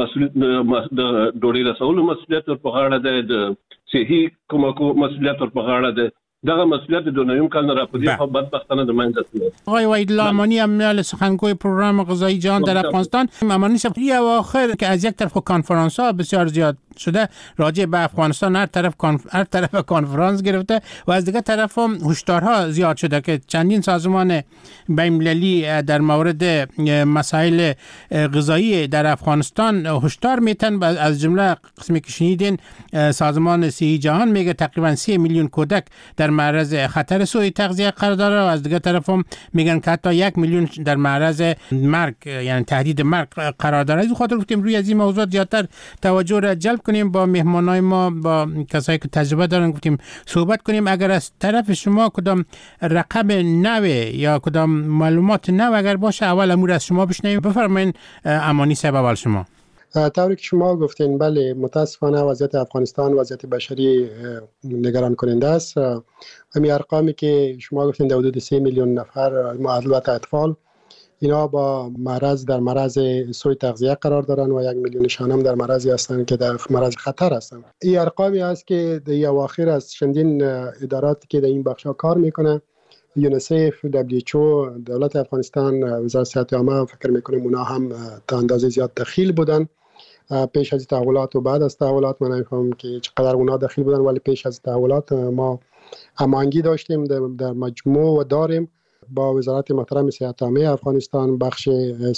د ډوډۍ رسولو مسؤلیت په غاړه ده، د صحي کومکو مسؤلیت په غاړه ده، دغه مسئولیت د نویم کال راپدی خو بدبختانه د منځ ته. آقای وحید لامانی امیال سخنگوی پروگرام غذایی جهان در افغانستان، امانی صاحب یه اواخر که از یک طرف کنفرانس ها بسیار زیاد شده راجع به افغانستان، هر طرف کنفرانس گرفته و از دیگه طرف هم هشدارها زیاد شده که چندین سازمان بین‌المللی در مورد مسائل غذایی در افغانستان هشدار میتن. از جمله قسمی که شنیدین سازمان صحی جهان میگه تقریبا 3 میلیون کودک در معرض خطر سوء تغذیه قرار داره و از دیگه طرف هم میگن که حتی 1 میلیون در معرض مرگ یعنی تهدید مرگ قرار داره. از خاطر گفتیم روی از این موضوع زیادتر توجه را جلب کنیم، با مهمانای ما، با کسایی که تجربه دارن گفتیم صحبت کنیم. اگر از طرف شما کدام رقم نو یا کدام معلومات نو اگر باشه اول امور از شما بشنویم. بفرمایید امانی صاحب اول شما. طوری که شما گفتین بله، متاسفانه وضعیت افغانستان وضعیت بشری نگران کننده است. همین ارقامی که شما گفتین حدود 3 میلیون نفر البته اطفال اینا با در معرض سوء تغذیه قرار دارن و 1 میلیونشان هم در معرضی هستند که در معرض خطر هستند. این ارقامی است که در اواخر از چندین اداراتی که در این بخشا کار میکنه، یونیسف، WHO، دولت افغانستان، وزارت صحت عامه، فکر میکنیم اونا هم تا اندازه زیاد دخیل بودن پیش از تحولات و بعد از تحولات. من نمیفهمم که چقدر اونا دخیل بودن، ولی پیش از تحولات ما هماهنگی داشتیم در مجموع و داریم با وزارت محترم صحت عامه افغانستان بخش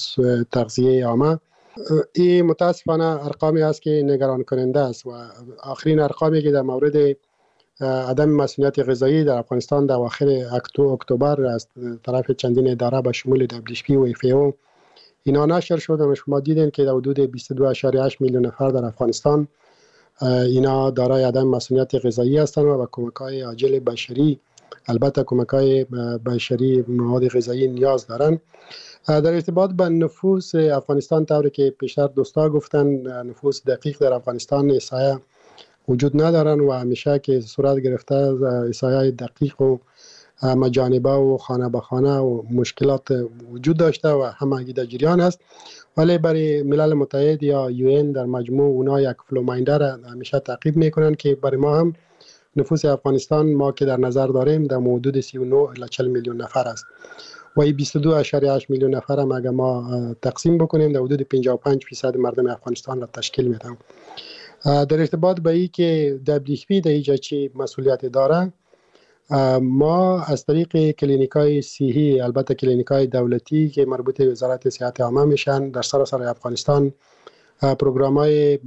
تغذیه عامه. این متاسفانه ارقامی است که نگران کننده است و آخرین ارقامی که در مورد عدم مسئولیت غذایی در افغانستان در اواخر اکتبر از طرف چندین اداره به شمول WHO و FAO اینا نشر شد و شما دیدین که در حدود 22.8 میلیون نفر در افغانستان اینا دارای عدم مسئولیت غذایی هستند و کمک‌های عاجل بشری، البته کمک‌های بشری مواد غذایی نیاز دارن. در ارتباط با نفوس افغانستان، طوری که پیشتر دوستا گفتن، نفوس دقیق در افغانستان احصایه وجود ندارن و همیشه که صورت گرفته احصایه دقیق و مجانبه و خانه به خانه و مشکلات وجود داشته و همگی در جریان است. ولی برای ملل متحد یا UN در مجموع اونا یک فلومایندر را همیشه تعقیب میکنن که برای ما هم نفوس افغانستان ما که در نظر داریم در حدود 39 الی 40 میلیون نفر است و این 22.8 میلیون نفر هم اگر ما تقسیم بکنیم در حدود 55% مردم افغانستان را تشکیل میدن. در ارتباط به این که WHO در اینجا چی مسئولیت داره، ما از طریق کلینیکای صحی، البته کلینیکای دولتی که مربوط به وزارت صحت عامه میشن، در سراسر افغانستان پروگرام‌های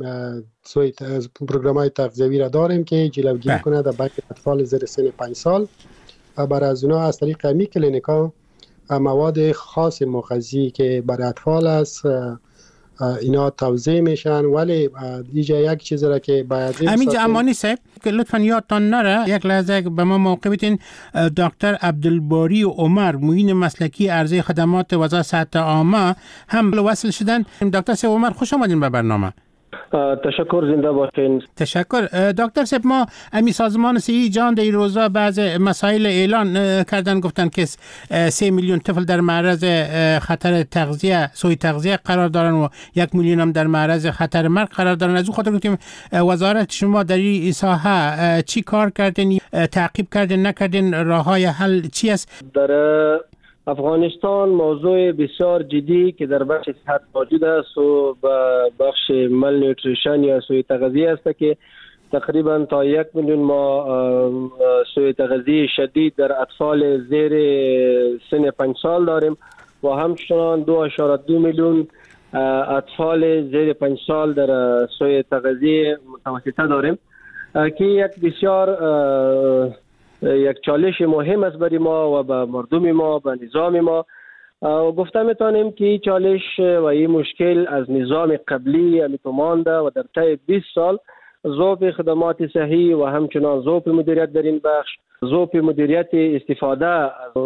تغذیوی را داریم که جلوگیری کنه در بین اطفال زیر سن 5 سال. برای از اونا از طریق امی کلینیکا مواد خاص مغذی که برای اطفال است اینا توزیع میشن. ولی اینجا یک چیزی را که باید همینجا امانی صاحب که لطفا یادتان نره یک لحظه به ما موقع بدین، دکتر عبدالباری عمر معین مسلکی عرضه خدمات وزارت صحت عامه هم وصل شدن. دکتر صاحب عمر خوش آمدین به برنامه. تشکر، زنده باشین. تشکر. دکتر صاحب ما امی سازمان صحی جهان در این روزا بعض مسائل اعلان کردن، گفتن که 3 میلیون طفل در معرض خطر تغذیه سوء تغذیه قرار دارن و 1 میلیون هم در معرض خطر مرگ قرار دارن. از اون خاطر گفتیم وزارت شما در این ساحه چی کار کردین، تعقیب کردین، نکردین، راههای حل چی است؟ در افغانستان موضوع بسیار جدی که در بخش صحت موجود است و بخش مال نیوتریشن یا سوء تغذیه است که تقریبا تا 1 میلیون ما سوء تغذیه شدید در اطفال زیر سن 5 سال داریم و همچنان 2.2 میلیون اطفال زیر 5 سال در سوء تغذیه متوسطه داریم که یک بسیار یک چالش مهم است برای ما و به مردم ما، به نظام ما. و گفته میتونیم که این چالش و این مشکل از نظام قبلی همیتو مانده و در طی 20 سال ذوق خدمات صحی و همچنان ذوق مدیریت در این بخش، ذوق مدیریت استفاده از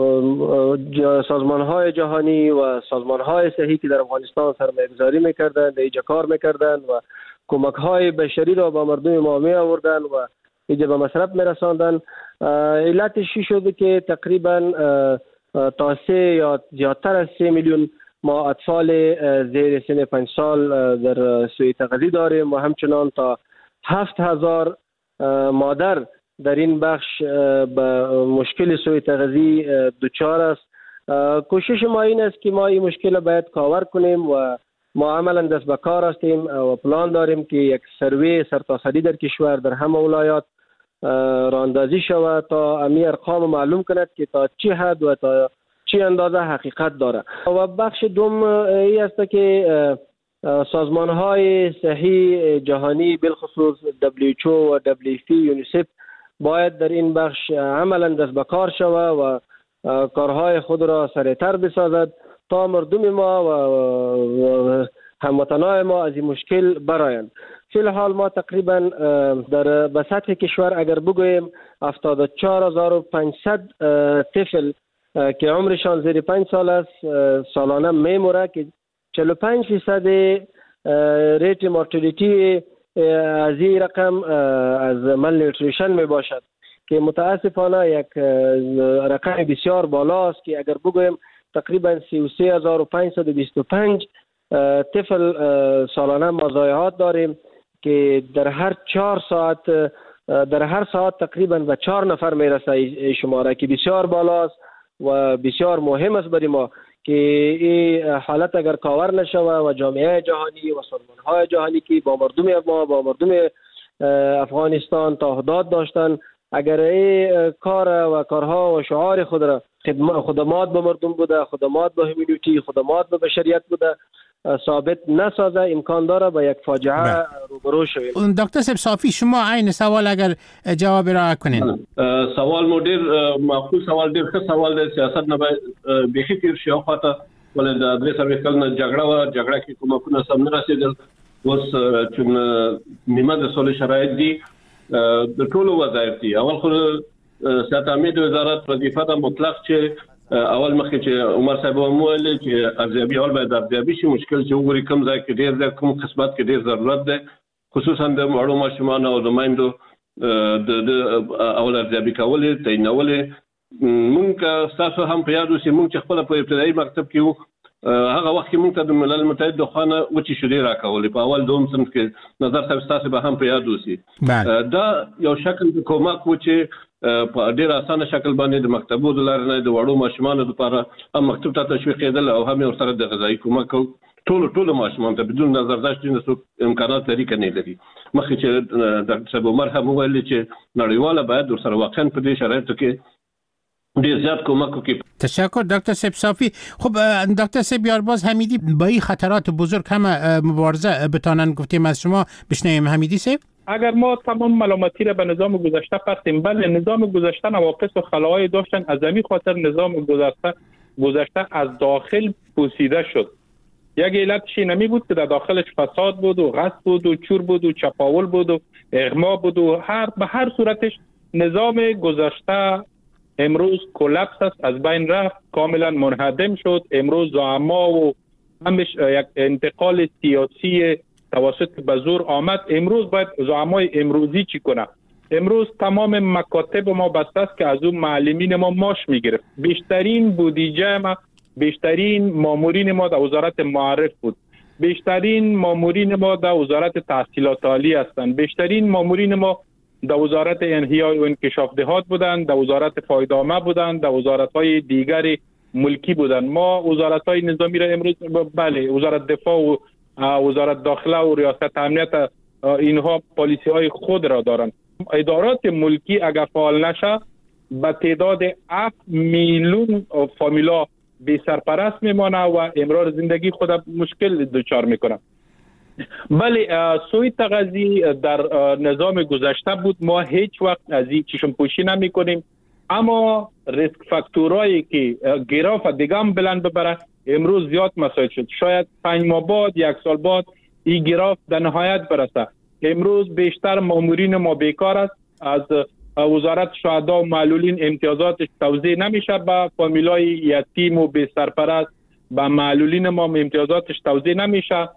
سازمان‌های جهانی و سازمان‌های صحی که در افغانستان سرمایه‌گذاری می‌کردند، در اینجا کار می‌کردند و کمک‌های بشری را به مردم ما می‌آوردند و اینجا به مصرف می‌رساندند. علتش شده که تقریبا تا 3 یا زیادتر از 3 میلیون ما اطفال زیر سن 5 سال در سوء تغذیه داریم و همچنان تا 7000 مادر در این بخش به مشکل سوء تغذیه دچار است. کوشش ما این است که ما این مشکل باید کاور کنیم و ما عملا دست به کار هستیم و پلان داریم که یک سروی سرتاسری در کشور در همه ولایات راه اندازی شود تا امی ارقام معلوم کند که تا چه حد و تا چه اندازه حقیقت داره. و بخش دوم این است که سازمان‌های صحی جهانی بالخصوص WHO و WFP یونیسف باید در این بخش عملا دست به کار شود و کارهای خود را سریعتر بسازد تا مردم ما و هموطنان ما از این مشکل برآیند. فی الحال ما تقریبا در به سطح کشور اگر بگوییم 74500 طفل که عمرشان زیر 5 سال است سالانه میمیره که 45% ریت مورتالیتی از این رقم از مالنیوتریشن می باشد که متاسفانه یک رقم بسیار بالا است که اگر بگویم تقریبا 33525 طفل سالانه ما ضایعات داریم که در هر 4 ساعت در هر ساعت تقریبا به 4 نفر میرسه این شماره که بسیار بالاست و بسیار مهم است برای ما که این حالت اگر کاور نشود و جامعه جهانی و سازمان‌های جهانی که با مردم ما با مردم افغانستان تعهدات داشتن اگر این کار و کارها و شعار خود را خدمات به مردم بوده، خدمات به هومانیتی، خدمات به بشریت بوده ثابت نسازه امکان داره به یک فاجعه روبرو شویم. دکتر صافی شما عین سوال اگر جواب را کنین. سوال مدیر معقول سوال ډیر ښه سوال دی. سیاست نه به تیر شي خواته ولې د درې سروي کلنه جګړه کې کومه سم نه رسیدل اوس چې نیمه د سولې شرایط دي د ټولو وظایف دي. اول خو سیاست امید وزارت وظیفه ده مطلق چې اول مخکې چې عمر صاحب وویل چې ارزیابي اول باید ارزیابي شي مشکل چې وګوري کوم ځای کې ډیر ځای کوم قسمت کې ډیر ضرورت ده خصوصا د وړو ماشومان او د مایندو د اول ارزیابي کول تعینول. مونږ تاسو هم په یاد اوسئ مونږ چې خپل په ابتدایي مکتب کې هغه وخت کې مونږ ته د ملل متحد د خانه وچی شوري راکولې په اول دوم صنف کې نظر تاسو به هم په یاد اوسئ. دا یو شکل د کومک و چې په ډیر اسانه شکل باندې د مکتبو د لارې نه د وړو ماشومانو لپاره هم مکتب ته تشویق کېدل او هم ورسره د غذایی کومک ټول ماشومان ته بدون نظر داشت چې امکانات لري کني لري. مخکې چې ډاکټر صاحب عمر هم ویل چې نړیواله باید ورسره واقعا په دې شرایطو کې ډیر زیات کومک وکړي. تشکر دکتر صافی. خب دکتر یارباز حمیدی با این خطرات بزرگ هم مبارزه بتانن گفتیم از شما بشنویم. حمیدی صاحب اگر ما تمام ملامتی را به نظام گذشته پرتیم بله نظام گذشته نواقص و خلاهای داشتن از همین خاطر نظام گذشته از داخل پوسیده شد. یک علتش نمی بود که در داخلش فساد بود و غصب بود و چور بود و چپاول بود و اغما بود و به هر صورتش نظام گذشته امروز کلپس است از بین رفت کاملا منهدم شد. امروز زعما و همش یک انتقال سیاسی توسط به زور آمد. امروز باید زعمای امروزی چی کنه؟ امروز تمام مکاتب ما بسته است که از اون معلمین ما ماش میگرفت. بیشترین بودجه ما بیشترین مامورین ما در وزارت معارف بود. بیشترین مامورین ما در وزارت تحصیلات عالی هستند. بیشترین مامورین ما در وزارت احیای و انکشاف دهات بودند، در وزارت فایده‌نامه بودند، در وزارت‌های دیگر ملکی بودند. ما وزارت‌های نظامی را امروز بله وزارت دفاع و وزارت داخله و ریاست امنیت اینها پالیسی‌های خود را دارند. ادارات ملکی اگر فعال نشه به تعداد 7 میلیون فامیلا بی سرپرست میمانه و امرار زندگی خود مشکل دچار میکنه. بله سوء تغذیه در نظام گذشته بود. ما هیچ وقت از این چشم پوشی نمی کنیم اما ریسک فاکتورایی که گراف دیگه هم بلند ببره امروز زیاد مسائل شد. شاید 5 ماه بعد 1 سال بعد این گراف در نهایت برسه. امروز بیشتر مامورین ما بیکار است. از وزارت شهدا و معلولین امتیازاتش توزیع نمیشه به فامیلای یتیم و بی سرپرست. به معلولین ما امتیازاتش توزیع نمیشه.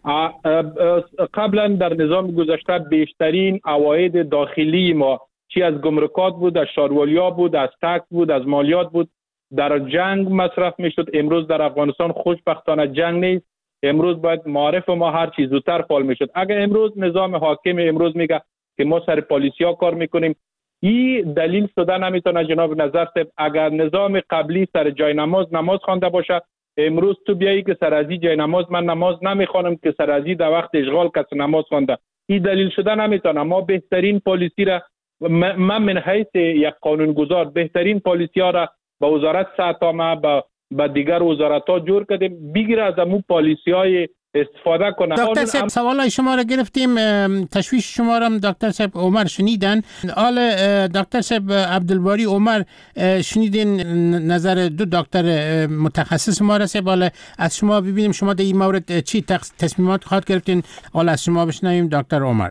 قبلا در نظام گذشته بیشترین عواید داخلی ما چی از گمرکات بود، از شاروالیا بود، از تاکس بود، از مالیات بود در جنگ مصرف میشد. امروز در افغانستان خوشبختانه جنگ نیست. امروز باید معارف ما هر چیز زودتر فعال میشد. اگر امروز نظام حاکم امروز میگه که ما سر پالیسیا کار میکنیم این دلیل شده نمیتونه جناب نظر صاحب. اگر نظام قبلی سر جای نماز خوانده باشه، امروز تو بیایی که سر از جای نماز من نماز نمیخوانم که سر از در وقت اشغال کس نماز خوانده، این دلیل شده نمیتونه. ما بهترین پالیسی را من حیث یک قانونگذار بهترین پالیسی ها را با وزارت صحت با دیگر وزارت ها جور کردیم، بگیره از امو پالیسی های استفاده کنه. دکتر صاحب سوالای شما را گرفتیم، تشویش شما را دکتر صاحب عمر شنیدن. حال دکتر صاحب عبدالباری عمر شنیدین نظر دو دکتر متخصص ما را. حالا از شما ببینیم شما در این مورد چی تصمیمات خواهد گرفتین. حالا از شما بشنویم دکتر عمر.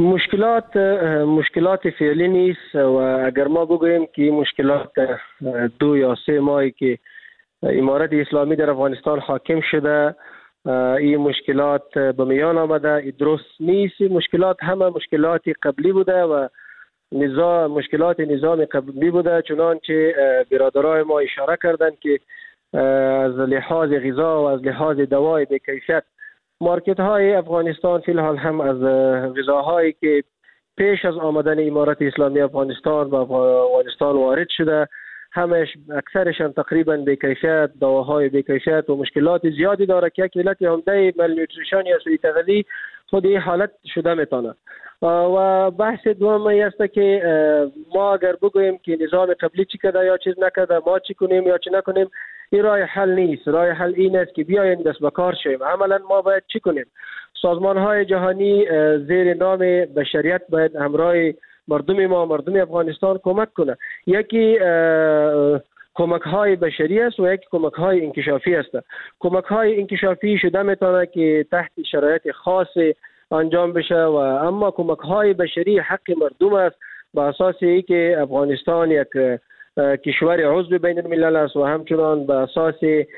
مشکلات فعلی نیست و اگر ما بگوییم که مشکلات 2 یا 3 ماهی که امارت اسلامی در افغانستان حاکم شده این مشکلات به میان آمده، این درست نیست. مشکلات همه مشکلات قبلی بوده و مشکلات نظام قبلی بوده، چنانچه برادرای ما اشاره کردند که از لحاظ غذا و از لحاظ دوای به کیفیت مارکت های افغانستان فی الحال هم از غذاهایی که پیش از آمدن امارت اسلامی افغانستان به افغانستان وارد شده همش اکثرشان تقریبا به کیفیت، دواهای به کیفیت و مشکلات زیادی داره که یک ملت عمده مالنیوتریشن یا سوء تغذیه خود این حالت شده میتونه. و بحث دومی است که ما اگر بگوییم که نظام قبلی چی کرده یا چیز نکرده، ما چی کنیم یا چی نکنیم، این راه حل نیست. راه حل این است که بیاین دست به کار شویم. عملا ما باید چی کنیم؟ سازمان های جهانی زیر نام بشریت باید همراه مردم ما، مردم افغانستان کمک کنه. یکی کمک های بشری است و یکی کمک های انکشافی است. کمک های انکشافی شده میتونه که تحت شرایط خاص انجام بشه و اما کمک های بشری حق مردم است با اساس اینکه افغانستان یک کشور عضو بین الملل است و همچنان به اساس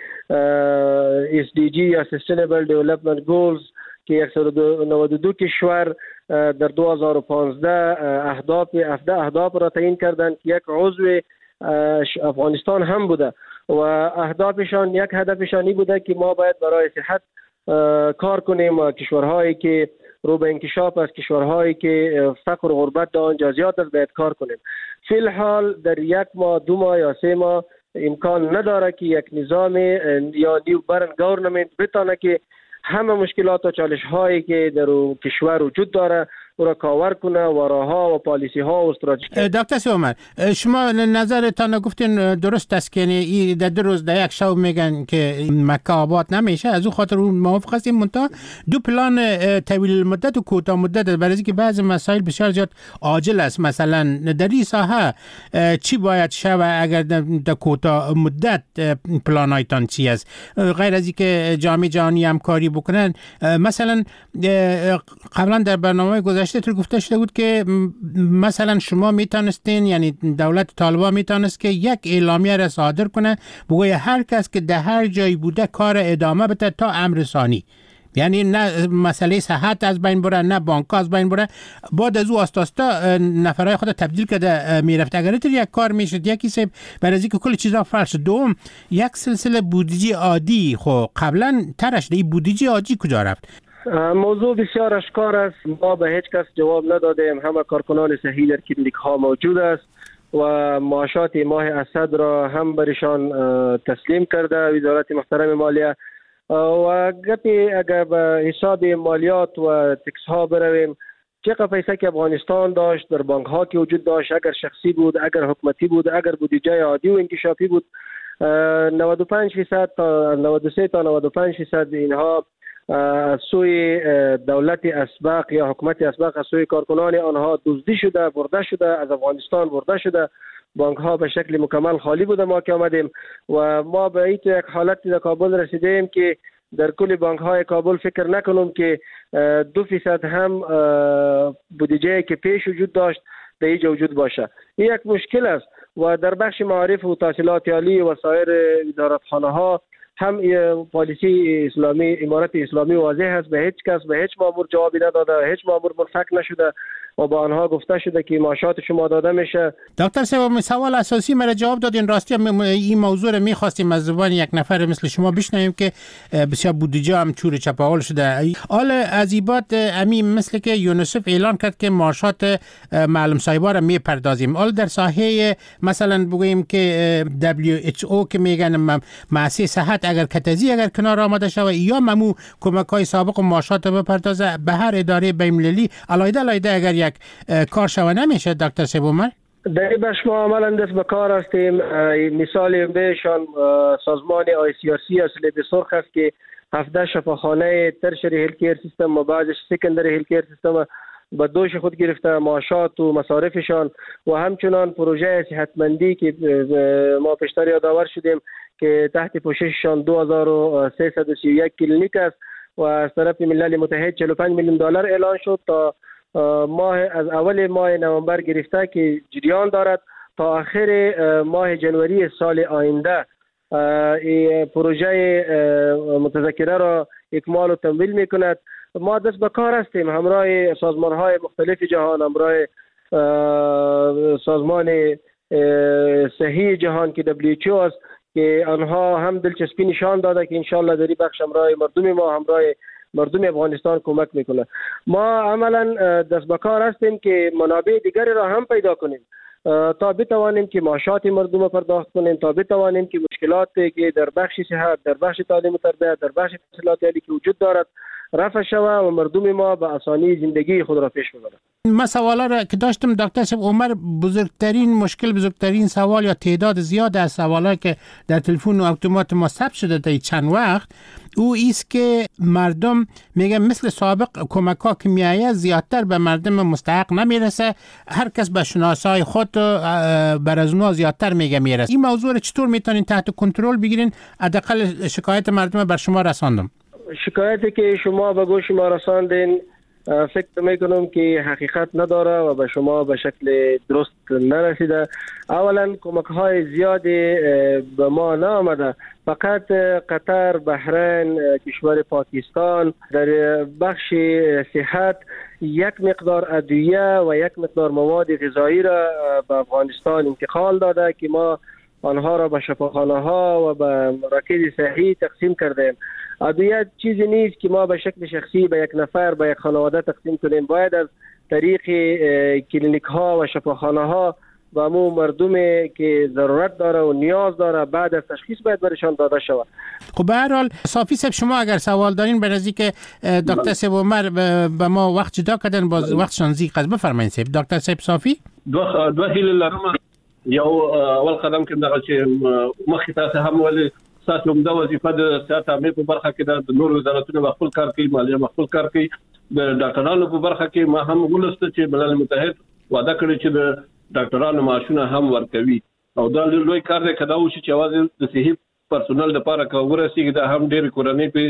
SDG یا Sustainable Development Goals که 192 کشور در 2015 اهداف را تعیین کردند که یک عضو افغانستان هم بوده و اهدافشان یک هدفشانی بوده که ما باید برای صحت کار کنیم و کشورهایی که رو به انکشاف است، کشورهایی که فقر و غربت در آنجا زیاد است باید کار کنیم. فی الحال در 1 ماه 2 ماه یا 3 ماه امکان نداره که یک نظام یا نیو برن گورنمنت بتونه که همه مشکلات و چالش هایی که در کشور وجود داره او را کاور کنه و راهها و پالیسی ها و استراتژی. دکتر عمر شما نظرتان گفتین درست است که این در 2 روز در یک شب میگن که مکه آباد نمیشه، از اون خاطر موافق هستیم. منتها دو پلان طویل المدت و کوتاه مدت برای اینکه بعضی مسائل بسیار زیاد عاجل است. مثلا در این ساحه چی باید شود اگر در کوتاه مدت پلانایتان چی است غیر از اینکه جامعه جهانی همکاری بکنن؟ مثلا قبلا در برنامه گذشته تو گفته شده بود که مثلا شما میتونستین، یعنی دولت طالبان میتونست که یک اعلامیه را صادر کنه بگوی هر کس که در هر جایی بوده کار ادامه بده تا امر ثانی، یعنی نه مسئله صحت از بین بره نه بانک از بین بره. بعد از او آستاستا نفرای خود تبدیل کرده میرفت. اگر تو یک کار میشد یکی سب برای اینکه کل چیزا فرش. دوم یک سلسله بودجه عادی خو قبلا ترش دی بودجه عادی کجا رفت؟ موضوع بسیار اشکار است. ما به هیچ کس جواب ندادیم. همه کارکنان صحی در کلینیک ها موجود است و معاشات ماه اسد را هم برشان تسلیم کرده وزارت محترم مالیه و گپی اگر به حساب مالیات و تکس ها برویم چقدر پیسه که افغانستان داشت در بانک ها که وجود داشت، اگر شخصی بود، اگر حکومتی بود، اگر بودجه عادی و انکشافی بود، 95% تا 93 تا 95% اینها از سوی دولت اسبق یا حکومت اسبق از سوی کارکنان آنها دزدی شده، برده شده، از افغانستان برده شده. بانک ها به شکل مکمل خالی بوده ما که آمدیم و ما به این یک حالتی در کابل رسیدیم که در کل بانک های کابل فکر نکنم که 2% هم بودجه که پیش وجود داشت در اینجا وجود باشه. این یک مشکل است و در بخش معارف و تحصیلات عالی و سایر وزارتخانه ها هم پالیسی اسلامی امارت اسلامی واضح است. به هیچ کس به هیچ مامور جوابی نداده، هیچ مامور منفک نشده. و با آنها گفته شده که معاشات شما داده میشه. دکتر صاحب سوال اساسی مرا جواب دادین. راستی این موضوع رو می‌خواستیم از زبان یک نفر مثل شما بشنویم که بسیار بودجه هم چور چپاول شده. حالا از ایبات امی مثل که یونیسف اعلان کرد که معاشات معلم صاحبا را میپردازیم. حالا در ساحه مثلا بگوییم که WHO که میگن مؤسسه صحت اگر کتزی اگر کنار آمده شود یا ممو کمک‌های سابق و معاشات بپردازه به هر اداره بین‌المللی علاوه اگر یک کار شوه نمیشه دکتر سیبومر؟ در بخش ما عملا دست به کار هستیم. مثال عمدهشان سازمان ICRC اصل سرخ است که 17 شفاخانه ترشری هیلت کیر سیستم و بعضش سکندری هیلت کیر سیستم به دوش خود گرفته معاشات و مصارفشان و همچنان پروژه صحتمندی که ما پیشتر یادآور شدیم که تحت پوشششان 2331 کلینیک است و از طرف ملل متحد 45 میلیون دلار اعلان شد تا از اول ماه نوامبر گرفته که جریان دارد تا آخر ماه جنوری سال آینده پروژه متذکره را اکمال و تمویل میکند. ما دست به کار هستیم همراه سازمان‌های مختلف جهان، همراه سازمان صحی جهان که WHO است که آنها هم دلچسپی نشان داده که انشالله در این بخش همراه مردم ما، همراه مردم افغانستان کمک میکنه. ما عملا دست به کار هستیم که منابع دیگری را هم پیدا کنیم تا بتوانیم که معاشات مردم را پرداخت کنیم، تا بتوانیم که مشکلاتی که در بخش صحت، در بخش تعلیم و تربیت، در بخش تحصیلات عالی که وجود دارد رفع شود و مردم ما به آسانی زندگی خود را پیش ببرند. من سوالا را که داشتم دکتر صاحب عمر، بزرگترین سوال یا تعداد زیاد از سوالا که در تلفن و اتومات ما ثبت شده تا چند وقت او است که مردم میگن مثل سابق کمک‌ها که میآید زیادتر به مردم مستحق نمیرسه، هر کس به شناسای خود بر از اونها زیادتر میرسه. این موضوع را چطور میتونین تحت کنترل بگیرین؟ حداقل شکایت مردم بر شما رساندم. شکایتی که شما به گوش ما رساندین فکر میکنم که حقیقت نداره و به شما به شکل درست نرسیده. اولا کمک های زیادی به ما نآمده، فقط قطر، بحرین، کشور پاکستان در بخش صحت یک مقدار ادویه و یک مقدار مواد غذایی را به افغانستان انتقال داده که ما آنها را به شفاخانه ها و به مراکز صحی تقسیم کردیم. ادویه چیزی نیست که ما به شکل شخصی به یک نفر، به یک خانواده تقسیم کنیم. باید از طریق کلینیک ها و شفاخانه ها و امو مردمی که ضرورت داره و نیاز داره بعد از تشخیص باید برشان داده شود. خب به هر حال صافی صاحب شما اگر سوال دارین به نزدیک دکتر صاحب عمر به ما وقت جدا کردن، باز وقتشان زیق است. بفرمایید صاحب. دکتر صاحب صافی دو هیله لرم. یو اول قدم کې دغه چې مخکې تاسو هم ولې تاسو هم د وظیفه د سیاست عامه په برخه کې د نور وزارتونو خپل کار کوي، مالیه خپل کار کوي، د ډاکټرانو په برخه کې ما هم ولسته چې ملل متحد وعده کړی چې د ډاکټرانو معاشونه هم ورکوي او دا لوی کار دی کدا و چې اواز د صحي پرسونل لپاره کورسي دا هم ډېر کورنۍ په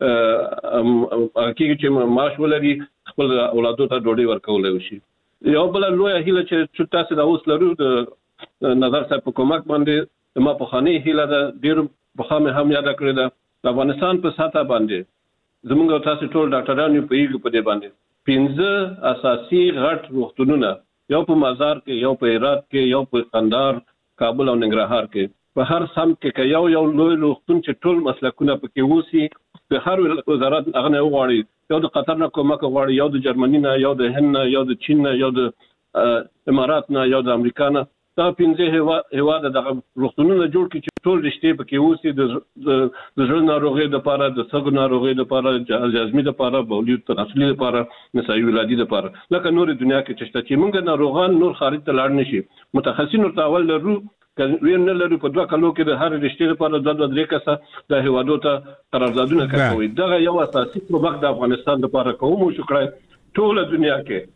کې چې معاش ولري خپل اولادو ته ډوډۍ ورکول شي. یو بل لوی هیله چې تاسو دا اوس لرو د نظر صاحب په کومک باندې ما په خاني هیله ده ډېر په خامه هم یاد کړی ده د افغانستان په ساته باندې زموږ تاسو ټول ډاکټرانو په یوه په دې باندې 15 اساسي غټ روغتونونه یو په مزار کې، یو په هرات کې، یو په قندهار، کابل او ننګرهار کې، په هر سم کې یو لوی روغتون چې ټول مسلکونه پکې وسی په هر وزارت هغه نه وغواړي، یو د قطر نه کومک وغواړي، یو د جرمني نه، یو د هند نه، یو د چین نه، یو د امارات نه، یو د امریکا نه. دا 15 هیواد د روغتونونو جوړ کړي چې ټول رښتې پکې وسی د ژوند ناروغي لپاره، د سګ ناروغي لپاره، جهازمي لپاره، بولیت تناسلي لپاره، نسایي ولادي لپاره، لکه نور دنیا کې چې موږ ناروغان نور خارج ته لاړ نشي. متخصصین ورته اول لرو وین نه لرو په 2 کلو کې د هر رښتې لپاره د 2-3 کسه د هیوادو ته قراردادونه کوي. دا یو اساسي پروګرام د افغانستان لپاره کوم شو کړی ټول دنیا کې.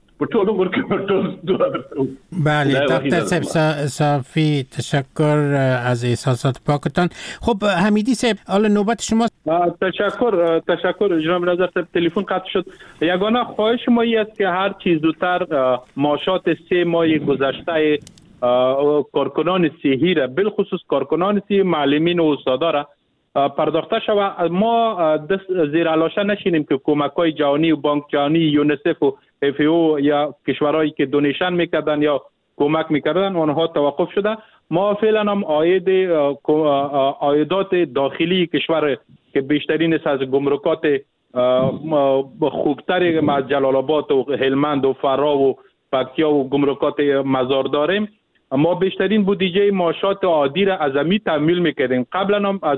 بله دکتر صاحب صافی تشکر از احساسات پاکتان. خب حمیدی صاحب حالا نوبت شما. تشکر جناب نظر صاحب. تلفن قطع شد. یگانه خواهش ما است که هر چیز زودتر معاشات 3 ماه گذشته کارکنان صحی را بالخصوص کارکنان صحی، معلمین و استادا را پرداخته شود. ما زیر علاشه نشینیم که کمک‌های جهانی و بانک جهانی، یونیسف و اف او یا کشورهایی که دونیشن میکردن یا کمک میکردن اونها توقف شده. ما فعلا هم عایدات داخلی کشور که بیشترین از گمرکات خوبتر از جلال آباد و هلمند و فرا و پکتیا و گمرکات مزار داریم، ما بیشترین بودجه معاشات عادی را از امی تامین میکردیم. قبلا هم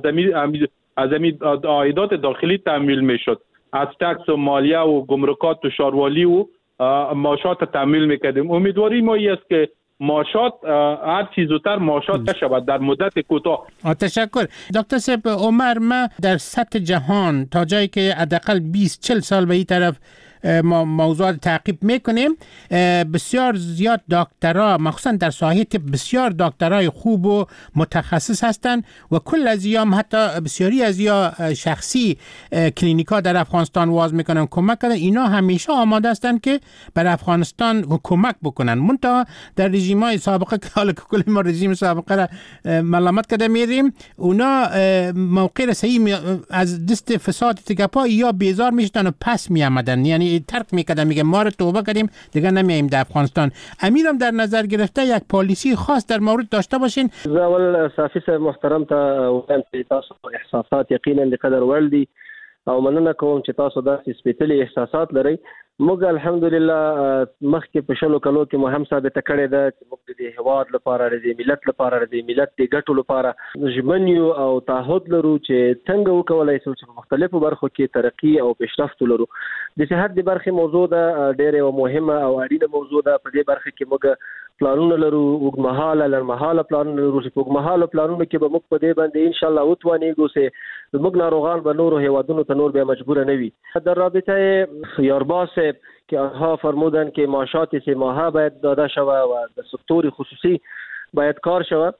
از امی عایدات داخلی تامین میشد، از تکس و مالیه و گمرکات و شاروالی و معاشات تامین میکردیم. امیدواری ما است که معاشات هر چیز زودتر معاشات شود در مدت کوتاه. تشکر دکتر صاحب. عمر، ما در سطح جهان تا جایی که حداقل 20-40 سال به این طرف ما موضوعات تعقیب میکنیم، بسیار زیاد دکترها مخصوصا در ساحه بسیار دکترای خوب و متخصص هستند و کل از ایام حتی بسیاری از یا شخصی کلینیکا در افغانستان واز میکنن کمک کردن. اینا همیشه آماده هستند که بر افغانستان کمک بکنن. منتها در رژیم‌های سابقه که حالا کل ما رژیم سابقه را ملامت کرده میریم، اونا موقع رسایی از دست فساد تگپا یا بیزار میشدن و پس میآمدن، یعنی ترک میکردن، میگه ما رو توبه کردیم دیگه نمیایم در افغانستان. امیرم در نظر گرفته یک پالیسی خاص در مورد داشته باشین. اول صافی محترم ته تاسو احساسات یقینا لقدر والدي او مننه کوم چې تاسو داسې سپېڅلي احساسات لرئ. موږ الحمدلله مخکې په شلو کلو کې مو هم ثابته کړې ده چې موږ د هیواد لپاره، د ملت لپاره، د ملت د ګټو لپاره ژمن یو او تعهد لرو چې څنګه وکولای شو چې په مختلفو برخو کې ترقي او پیشرفت ولرو. د صحت د برخې موضوع ده ډېره مهمه او اړینه موضوع ده. په دې برخه کې موږ پلانونه لرو، اوږدمهاله لنډمهاله پلانونه لرو چې په اوږدمهاله پلانونو کې به موږ په دې باندې ان شاء الله وتوانیږو چې زموږ ناروغان به نورو هیوادونو ته نور بیا مجبور نه وي. در رابطه یارباس که آنها فرمودن که معاشات 3 ماهه باید داده شود و در سکتور خصوصی باید کار شود.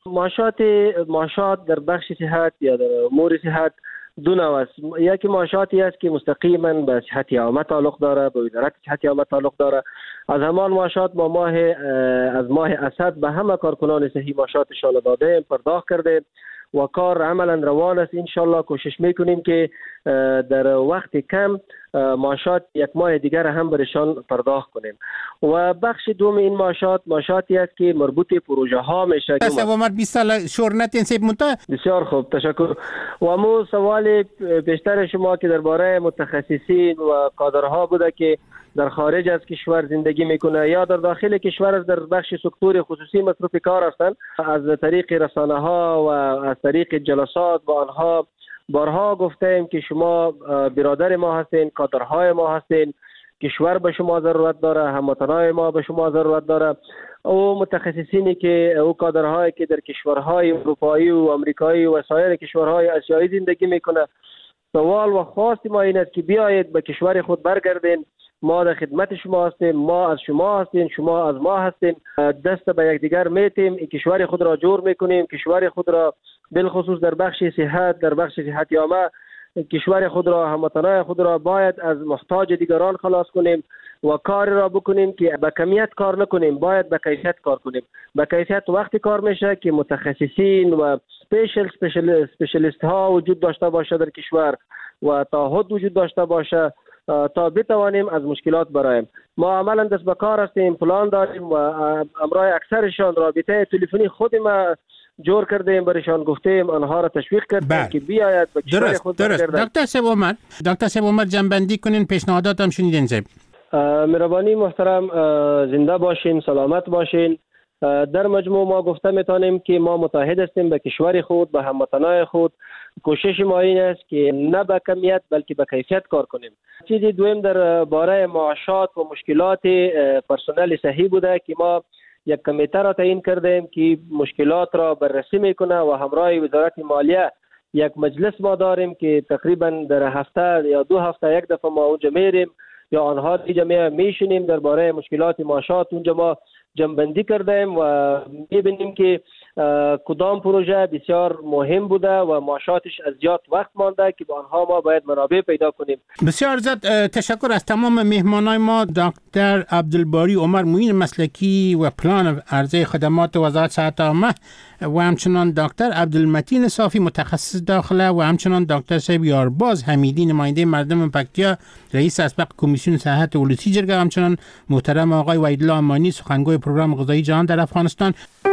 معاشات در بخش صحت یا در امور صحت دو نوع است. یکی معاشاتی است که مستقیما به صحت عامه تعلق داره، به وزارت صحت عامه تعلق داره. از همان معاشات ما از ماه اسد به همه کارکنان صحی معاشاتشان داده پرداخت کرده و کار عملا روان است. انشالله کوشش میکنیم که در وقت کم معاشات یک ماه دیگر هم برشان پرداخت کنیم. و بخش دوم این معاشاتی است که مربوط پروژه ها میشه. عمر 20 سال شورنت انسیب منتا. بسیار خوب، تشکر. و مو سوال بیشتر شما که درباره متخصصین و کادرها بوده که در خارج از کشور زندگی میکنه یا در داخل کشور از در بخش سکتور خصوصی مصروف کار هستند، از طریق رسانه ها و از طریق جلسات با آنها بارها گفتیم که شما برادر ما هستین، کادرهای ما هستین، کشور به شما ضرورت داره، هموطنای ما به شما ضرورت داره. او متخصصینی که او کادرهایی که در کشورهای اروپایی و امریکایی و سایر کشورهای آسیایی زندگی میکنه، سوال و خواست ما این است که بیایید به کشور خود برگردین. ما در خدمت شما هستیم، ما از شما هستیم، شما از ما هستیم. دست به یکدیگر میتیم، کشور خود را جور میکنیم. کشور خود را بالخصوص در بخش صحت، در بخش صحت عامه، کشور خود را، هموطنان خود را باید از محتاج دیگران خلاص کنیم و کار را بکنیم که به کمیت کار نکنیم، باید به کیفیت کار کنیم. به کیفیت وقتی کار میشه که متخصصین و اسپشیالیست ها وجود داشته باشه در کشور و تعهد وجود داشته باشه تا بتوانیم از مشکلات برایم. ما عملا دست به کار هستیم، پلان داریم و امرای اکثرشان رابطه تلفنی خود ما جور کردیم، برشان گفتیم، آنها را تشویق کردیم که بیاید به کشور خود برگردند. دکتر صاحب عمر جنبندی کنین، پیشنهادات هم شنیدین صاحب. مهربانی محترم، زنده باشین، سلامت باشین. در مجموع ما گفته میتونیم که ما متحد هستیم به کشور خود، به هموطنان خود. کوشش ما این است که نه به کمیت بلکه به کیفیت کار کنیم. چیز دوم در باره معاشات و مشکلات پرسنل صحی بوده که ما یک کمیته را تعیین کردیم که مشکلات را بررسی میکنه و همراه وزارت مالیه یک مجلس ما داریم که تقریبا در هفته یا 2 هفته یک دفعه ما اونجا میریم یا آنها دیگه میشینیم درباره مشکلات معاشات. اونجا ما جمع‌بندی کردیم و میبینیم که کدام پروژه بسیار مهم بوده و معاشاتش از زیاد وقت مانده که با آنها ما باید منابع پیدا کنیم. بسیار زیاد تشکر از تمام مهمانای ما. دکتر عبدالباری عمر، معین مسلکی و پلان عرضه خدمات وزارت صحت عامه، و همچنان دکتر عبدالمتین صافی متخصص داخله و همچنان دکتر صاحب یارباز حمیدی نماینده مردم پکتیا رئیس اسبق کمیسیون صحت ولسی جرگه، همچنان محترم آقای وحیدالله امانی سخنگوی پروگرام غذایی جهان در افغانستان.